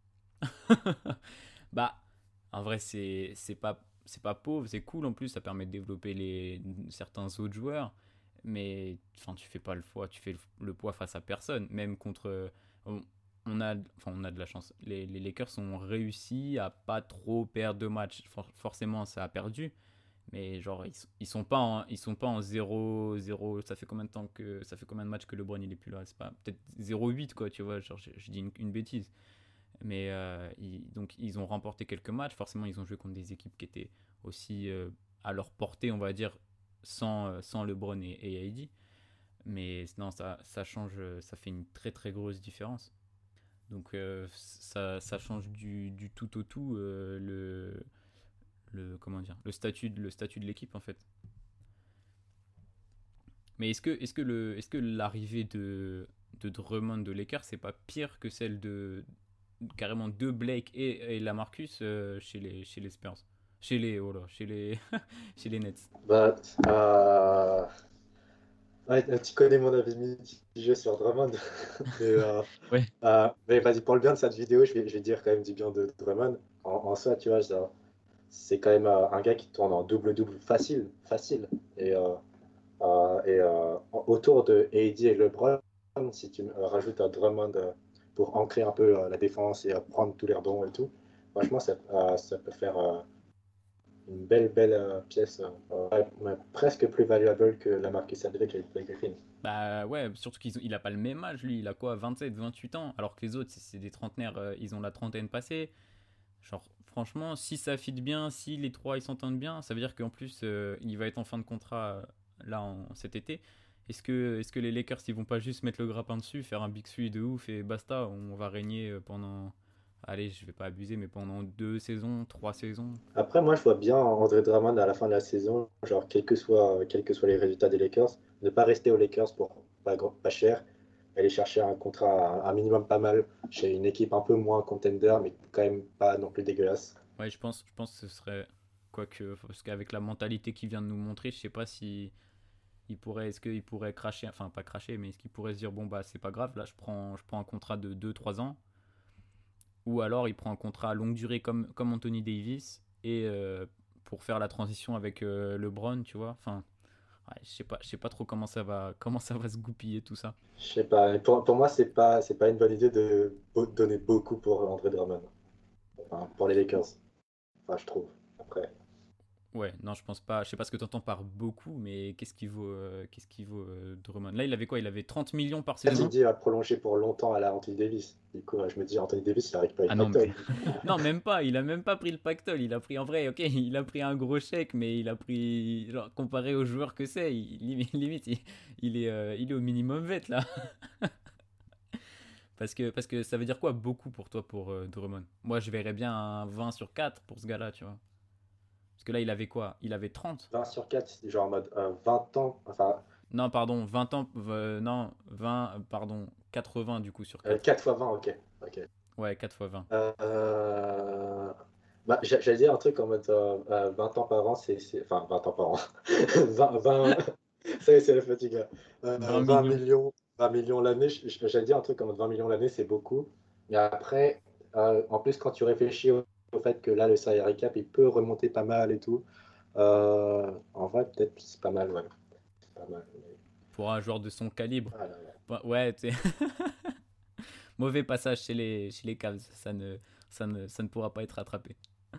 Bah, en vrai, c'est c'est pas, c'est pas pauvre, c'est cool en plus, ça permet de développer les, certains autres joueurs. Mais enfin, tu fais pas le poids, tu fais le, le poids face à personne. Même contre. On, on a, enfin, on a de la chance. Les, les Lakers ont réussi à pas trop perdre de matchs. For- forcément, ça a perdu. Mais genre, ils, ils sont pas en, ils sont pas en zéro zéro. Ça fait combien de temps que. Ça fait combien de matchs que LeBron il est plus là? C'est pas. Peut-être zéro huit quoi, tu vois. Genre, je, je dis une, une bêtise. Mais euh, ils, donc, ils ont remporté quelques matchs. Forcément, ils ont joué contre des équipes qui étaient aussi euh, à leur portée, on va dire, sans, euh, sans LeBron et, et A D. Mais non, ça, ça change, ça fait une très très grosse différence. Donc euh, ça, ça change du, du tout au tout euh, le, le, comment dire, le statut, de- le statut de l'équipe en fait. Mais est-ce que, est-ce que, le, est-ce que l'arrivée de, de Drummond de Lakers, c'est pas pire que celle de carrément de Blake et, et Lamarcus euh, chez, les, chez les Spurs? Chez les, oh là, chez les, chez les Nets. Bah, euh, ouais, tu connais mon avis mitigé sur Drummond. mais, euh, Ouais. euh, mais vas-y, pour le bien de cette vidéo, je vais, je vais dire quand même du bien de Drummond. En, en soi, tu vois, ça- c'est quand même euh, un gars qui tourne en double-double facile, facile. Et, euh, euh, et euh, autour de A D et LeBron, si tu euh, rajoutes un Drummond euh, pour ancrer un peu euh, la défense et euh, prendre tous les rebonds et tout, franchement, ça, euh, ça peut faire euh, une belle, belle euh, pièce, euh, ouais, ouais, presque plus valuable que la Marcus Aldridge et Blake Griffin. Bah ouais, surtout qu'il il a pas le même âge, lui. Il a quoi, vingt-sept, vingt-huit ans? Alors que les autres, c'est c'est des trentenaires, euh, ils ont la trentaine passée. Genre, franchement, si ça fit bien, si les trois ils s'entendent bien, ça veut dire qu'en plus, euh, il va être en fin de contrat euh, là en, cet été. Est-ce que, est-ce que les Lakers ils vont pas juste mettre le grappin dessus, faire un big three de ouf et basta, on va régner euh, pendant. Allez, je vais pas abuser, mais pendant deux saisons, trois saisons. Après, moi, je vois bien André Drummond à la fin de la saison, genre, quels que soient, quels que soient les résultats des Lakers, ne pas rester aux Lakers pour pas, gros- pas cher, aller chercher un contrat, un minimum pas mal, chez une équipe un peu moins contender, mais quand même pas non plus dégueulasse. Ouais, je pense, je pense que ce serait. Quoique, parce qu'avec la mentalité qu'il vient de nous montrer, je sais pas si. Il pourrait, est-ce qu'il pourrait cracher, enfin pas cracher, mais est-ce qu'il pourrait se dire bon bah c'est pas grave, là je prends, je prends un contrat de deux trois ans, ou alors il prend un contrat à longue durée comme, comme Anthony Davis, et euh, pour faire la transition avec euh, LeBron, tu vois, enfin ouais, je sais pas, je sais pas trop comment ça va, comment ça va se goupiller tout ça. Je sais pas, pour, pour moi, c'est pas, c'est pas une bonne idée de bo- donner beaucoup pour André Drummond, enfin, pour les Lakers, enfin, je trouve. Après, Ouais, non je pense pas, je sais pas ce que t'entends par beaucoup, mais qu'est-ce qu'il vaut, euh, qu'est-ce qu'il vaut euh, Drummond? Là il avait quoi? Il avait trente millions par j'ai saison. dit à prolonger pour longtemps à la Anthony Davis. Du coup, je me dis, Anthony Davis, il arrive pas Ah avec non, mais... Pacton. non, même pas. Il a même pas pris le pactole. Il a pris, en vrai, ok, il a pris un gros chèque, mais il a pris, genre, comparé aux joueurs que c'est, il, limite, limite, il, il est, euh, il est au minimum vet, là. Parce que, parce que ça veut dire quoi, beaucoup pour toi, pour euh, Drummond? Moi, je verrais bien un vingt sur quatre pour ce gars-là, tu vois. Parce que là, il avait quoi? Il avait trente. vingt sur quatre, c'est genre en mode euh, vingt ans, enfin, Non, pardon, vingt ans, euh, non, vingt, euh, pardon, quatre-vingts du coup sur euh, quatre. quatre fois vingt, ok. ok. Ouais, quatre fois vingt. Euh, bah, j'a- j'allais dire un truc en mode euh, euh, vingt ans par an, c'est. c'est- Enfin, vingt ans par an. vingt, vingt... Ça y est, c'est la fatigue, là. Euh, vingt vingt millions. millions, vingt millions l'année, j- j- j'allais dire un truc en mode vingt millions l'année, c'est beaucoup. Mais après, euh, en plus, quand tu réfléchis au, au fait que là, le salary cap, il peut remonter pas mal et tout, euh, en vrai, peut-être que c'est pas mal, ouais. C'est pas mal. mais- Pour un joueur de son calibre. Ah là là. Bah, ouais, tu sais. Mauvais passage chez les, chez les Cavs, ça ne, ça, ne, ça ne pourra pas être rattrapé.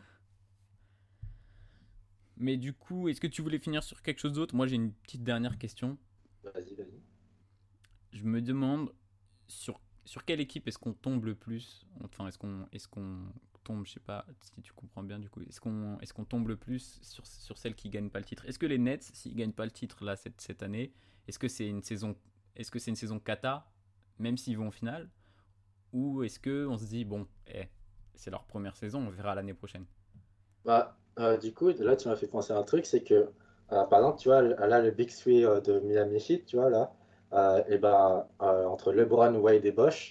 Mais du coup, est-ce que tu voulais finir sur quelque chose d'autre? Moi, j'ai une petite dernière question. Vas-y, vas-y. Je me demande sur, sur quelle équipe est-ce qu'on tombe le plus? Enfin, est-ce qu'on est qu'on tombe, je sais pas si tu comprends bien du coup, est-ce qu'on est qu'on tombe le plus sur, sur celle qui gagne pas le titre? Est-ce que les Nets, s'ils gagnent pas le titre là cette, cette année, est-ce que c'est une saison, est-ce que c'est une saison cata, même s'ils vont en finale? Ou est-ce que on se dit, bon, eh, c'est leur première saison, on verra l'année prochaine? Bah, euh, du coup, là, tu m'as fait penser à un truc, c'est que, euh, par exemple, tu vois, là, le Big Three euh, de Miami Heat, tu vois, là, euh, et ben, euh, entre LeBron, Wade et Bosh,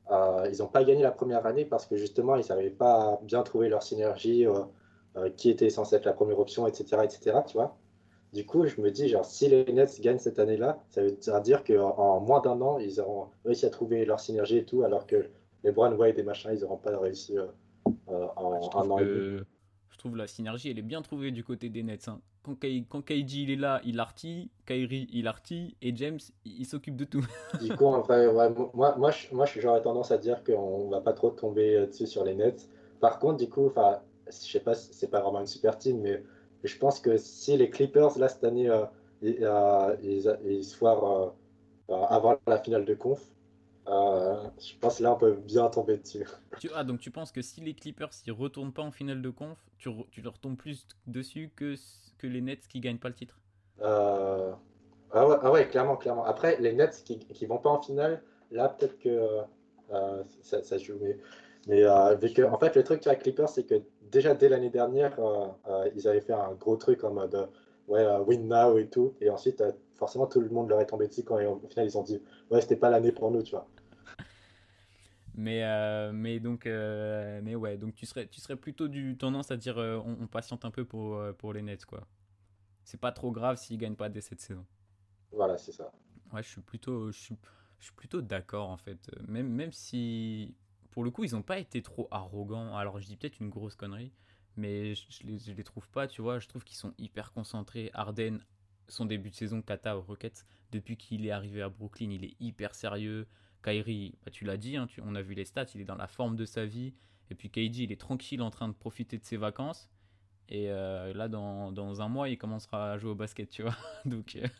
Euh, ils n'ont pas gagné la première année parce que justement, ils n'arrivaient pas à bien trouver leur synergie, euh, euh, qui était censé être la première option, et cetera, et cetera, tu vois. Du coup, je me dis, genre, si les Nets gagnent cette année-là, ça veut dire qu'en en moins d'un an, ils auront réussi à trouver leur synergie et tout, alors que les Brown, Wade et machin, ils n'auront pas réussi euh, euh, Ouais, je en trouve un an et demi. que je trouve la synergie, elle est bien trouvée du côté des Nets, hein. Quand, Kai- quand K G il est là, il artille, Kyrie il artille, et James il, il s'occupe de tout. Du coup, en vrai, ouais, moi, moi, je, moi, je- j'aurais tendance à dire qu'on va pas trop tomber euh, dessus sur les Nets. Par contre, du coup, enfin, je sais pas, si c'est pas vraiment une super team, mais je pense que si les Clippers, là, cette année, euh, ils, euh, ils, ils se foirent euh, euh, avant la finale de conf, euh, je pense que là, on peut bien tomber dessus. Tu, ah, donc tu penses que si les Clippers ils retournent pas en finale de conf, tu, re- tu leur tombes plus dessus que, s- que les Nets qui gagnent pas le titre? Euh, ah ouais, ah ouais, clairement, clairement. Après, les Nets qui, qui vont pas en finale, là, peut-être que euh, ça, ça se joue. Mais, mais euh, vu que, en fait, le truc tu vois, avec Clippers, c'est que déjà dès l'année dernière, euh, euh, ils avaient fait un gros truc en mode euh, ouais, euh, win now et tout. Et ensuite, euh, forcément, tout le monde leur est tombé dessus quand au final, ils ont dit ouais, c'était pas l'année pour nous, tu vois. Mais, euh, mais donc, euh, mais ouais, donc tu serais, tu serais plutôt du tendance à dire euh, on, on patiente un peu pour, euh, pour les Nets, quoi. C'est pas trop grave s'ils gagnent pas dès cette saison. Voilà, c'est ça. Ouais, je suis plutôt, je suis, je suis plutôt d'accord en fait. Euh, Même, même si, pour le coup, ils ont pas été trop arrogants. Alors, je dis peut-être une grosse connerie, mais je, je les, je les trouve pas, tu vois. Je trouve qu'ils sont hyper concentrés. Harden, son début de saison, Kata aux Rockets, depuis qu'il est arrivé à Brooklyn, il est hyper sérieux. Kyrie, bah, tu l'as dit, hein, tu- on a vu les stats, il est dans la forme de sa vie. Et puis K D, il est tranquille en train de profiter de ses vacances. Et euh, là, dans, dans un mois, il commencera à jouer au basket, tu vois. Donc, euh,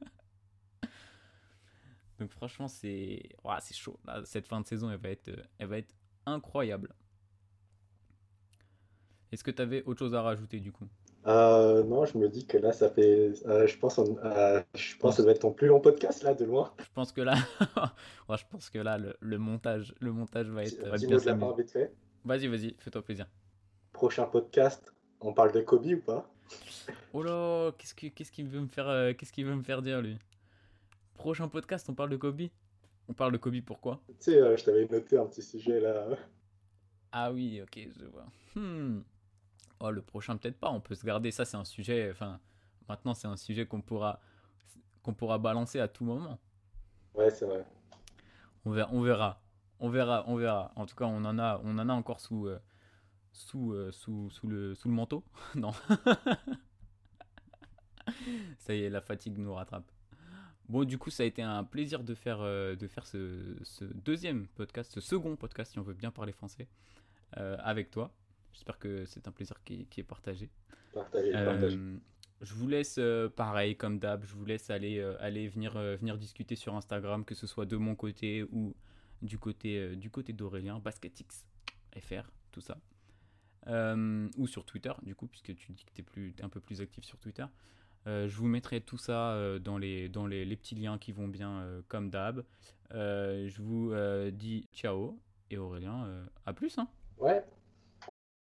Donc franchement, c'est ouah, c'est chaud. Là, cette fin de saison, elle va être, euh, elle va être incroyable. Est-ce que tu avais autre chose à rajouter du coup? Euh, non, je me dis que là, ça fait. Euh, je pense, on- euh, je Je pense que ça pense, doit être ton plus long podcast, là, de loin. je pense que là, ouais, je pense que là, le, le montage, le montage va Petit, être, va être petit bien mot de la fin, s'amuser. vite fait. Vas-y, vas-y, fais-toi plaisir. Prochain podcast, on parle de Kobe ou pas? Oh là, qu'est-ce que, qu'est-ce qu'il veut me faire, euh, qu'est-ce qu'il veut me faire dire lui? Prochain podcast, on parle de Kobe. On parle de Kobe pourquoi? Tu sais, euh, je t'avais noté un petit sujet là. Ah oui, ok, je vois. Hmm. Oh, le prochain peut-être pas. On peut se garder. Ça, c'est un sujet. Enfin, maintenant, c'est un sujet qu'on pourra, qu'on pourra balancer à tout moment. Ouais, c'est vrai. On verra, on verra, on verra, on verra. En tout cas, on en a, on en a encore sous, euh, sous, euh, sous, sous le, sous le manteau. Non, ça y est, la fatigue nous rattrape. Bon, du coup, ça a été un plaisir de faire, euh, de faire ce, ce deuxième podcast, ce second podcast, si on veut bien parler français, euh, avec toi. J'espère que c'est un plaisir qui, qui est partagé. Partagez, partagez. Euh, je vous laisse, euh, pareil, comme d'hab, je vous laisse aller, euh, aller venir, euh, venir discuter sur Instagram, que ce soit de mon côté ou du côté, euh, du côté d'Aurélien, BasketX F R, tout ça. Euh, ou sur Twitter, du coup, puisque tu dis que tu es plus, t'es un peu plus actif sur Twitter. Euh, je vous mettrai tout ça euh, dans, les, dans les, les petits liens qui vont bien, euh, comme d'hab. Euh, je vous euh, dis ciao, et Aurélien, euh, à plus, hein. Ouais,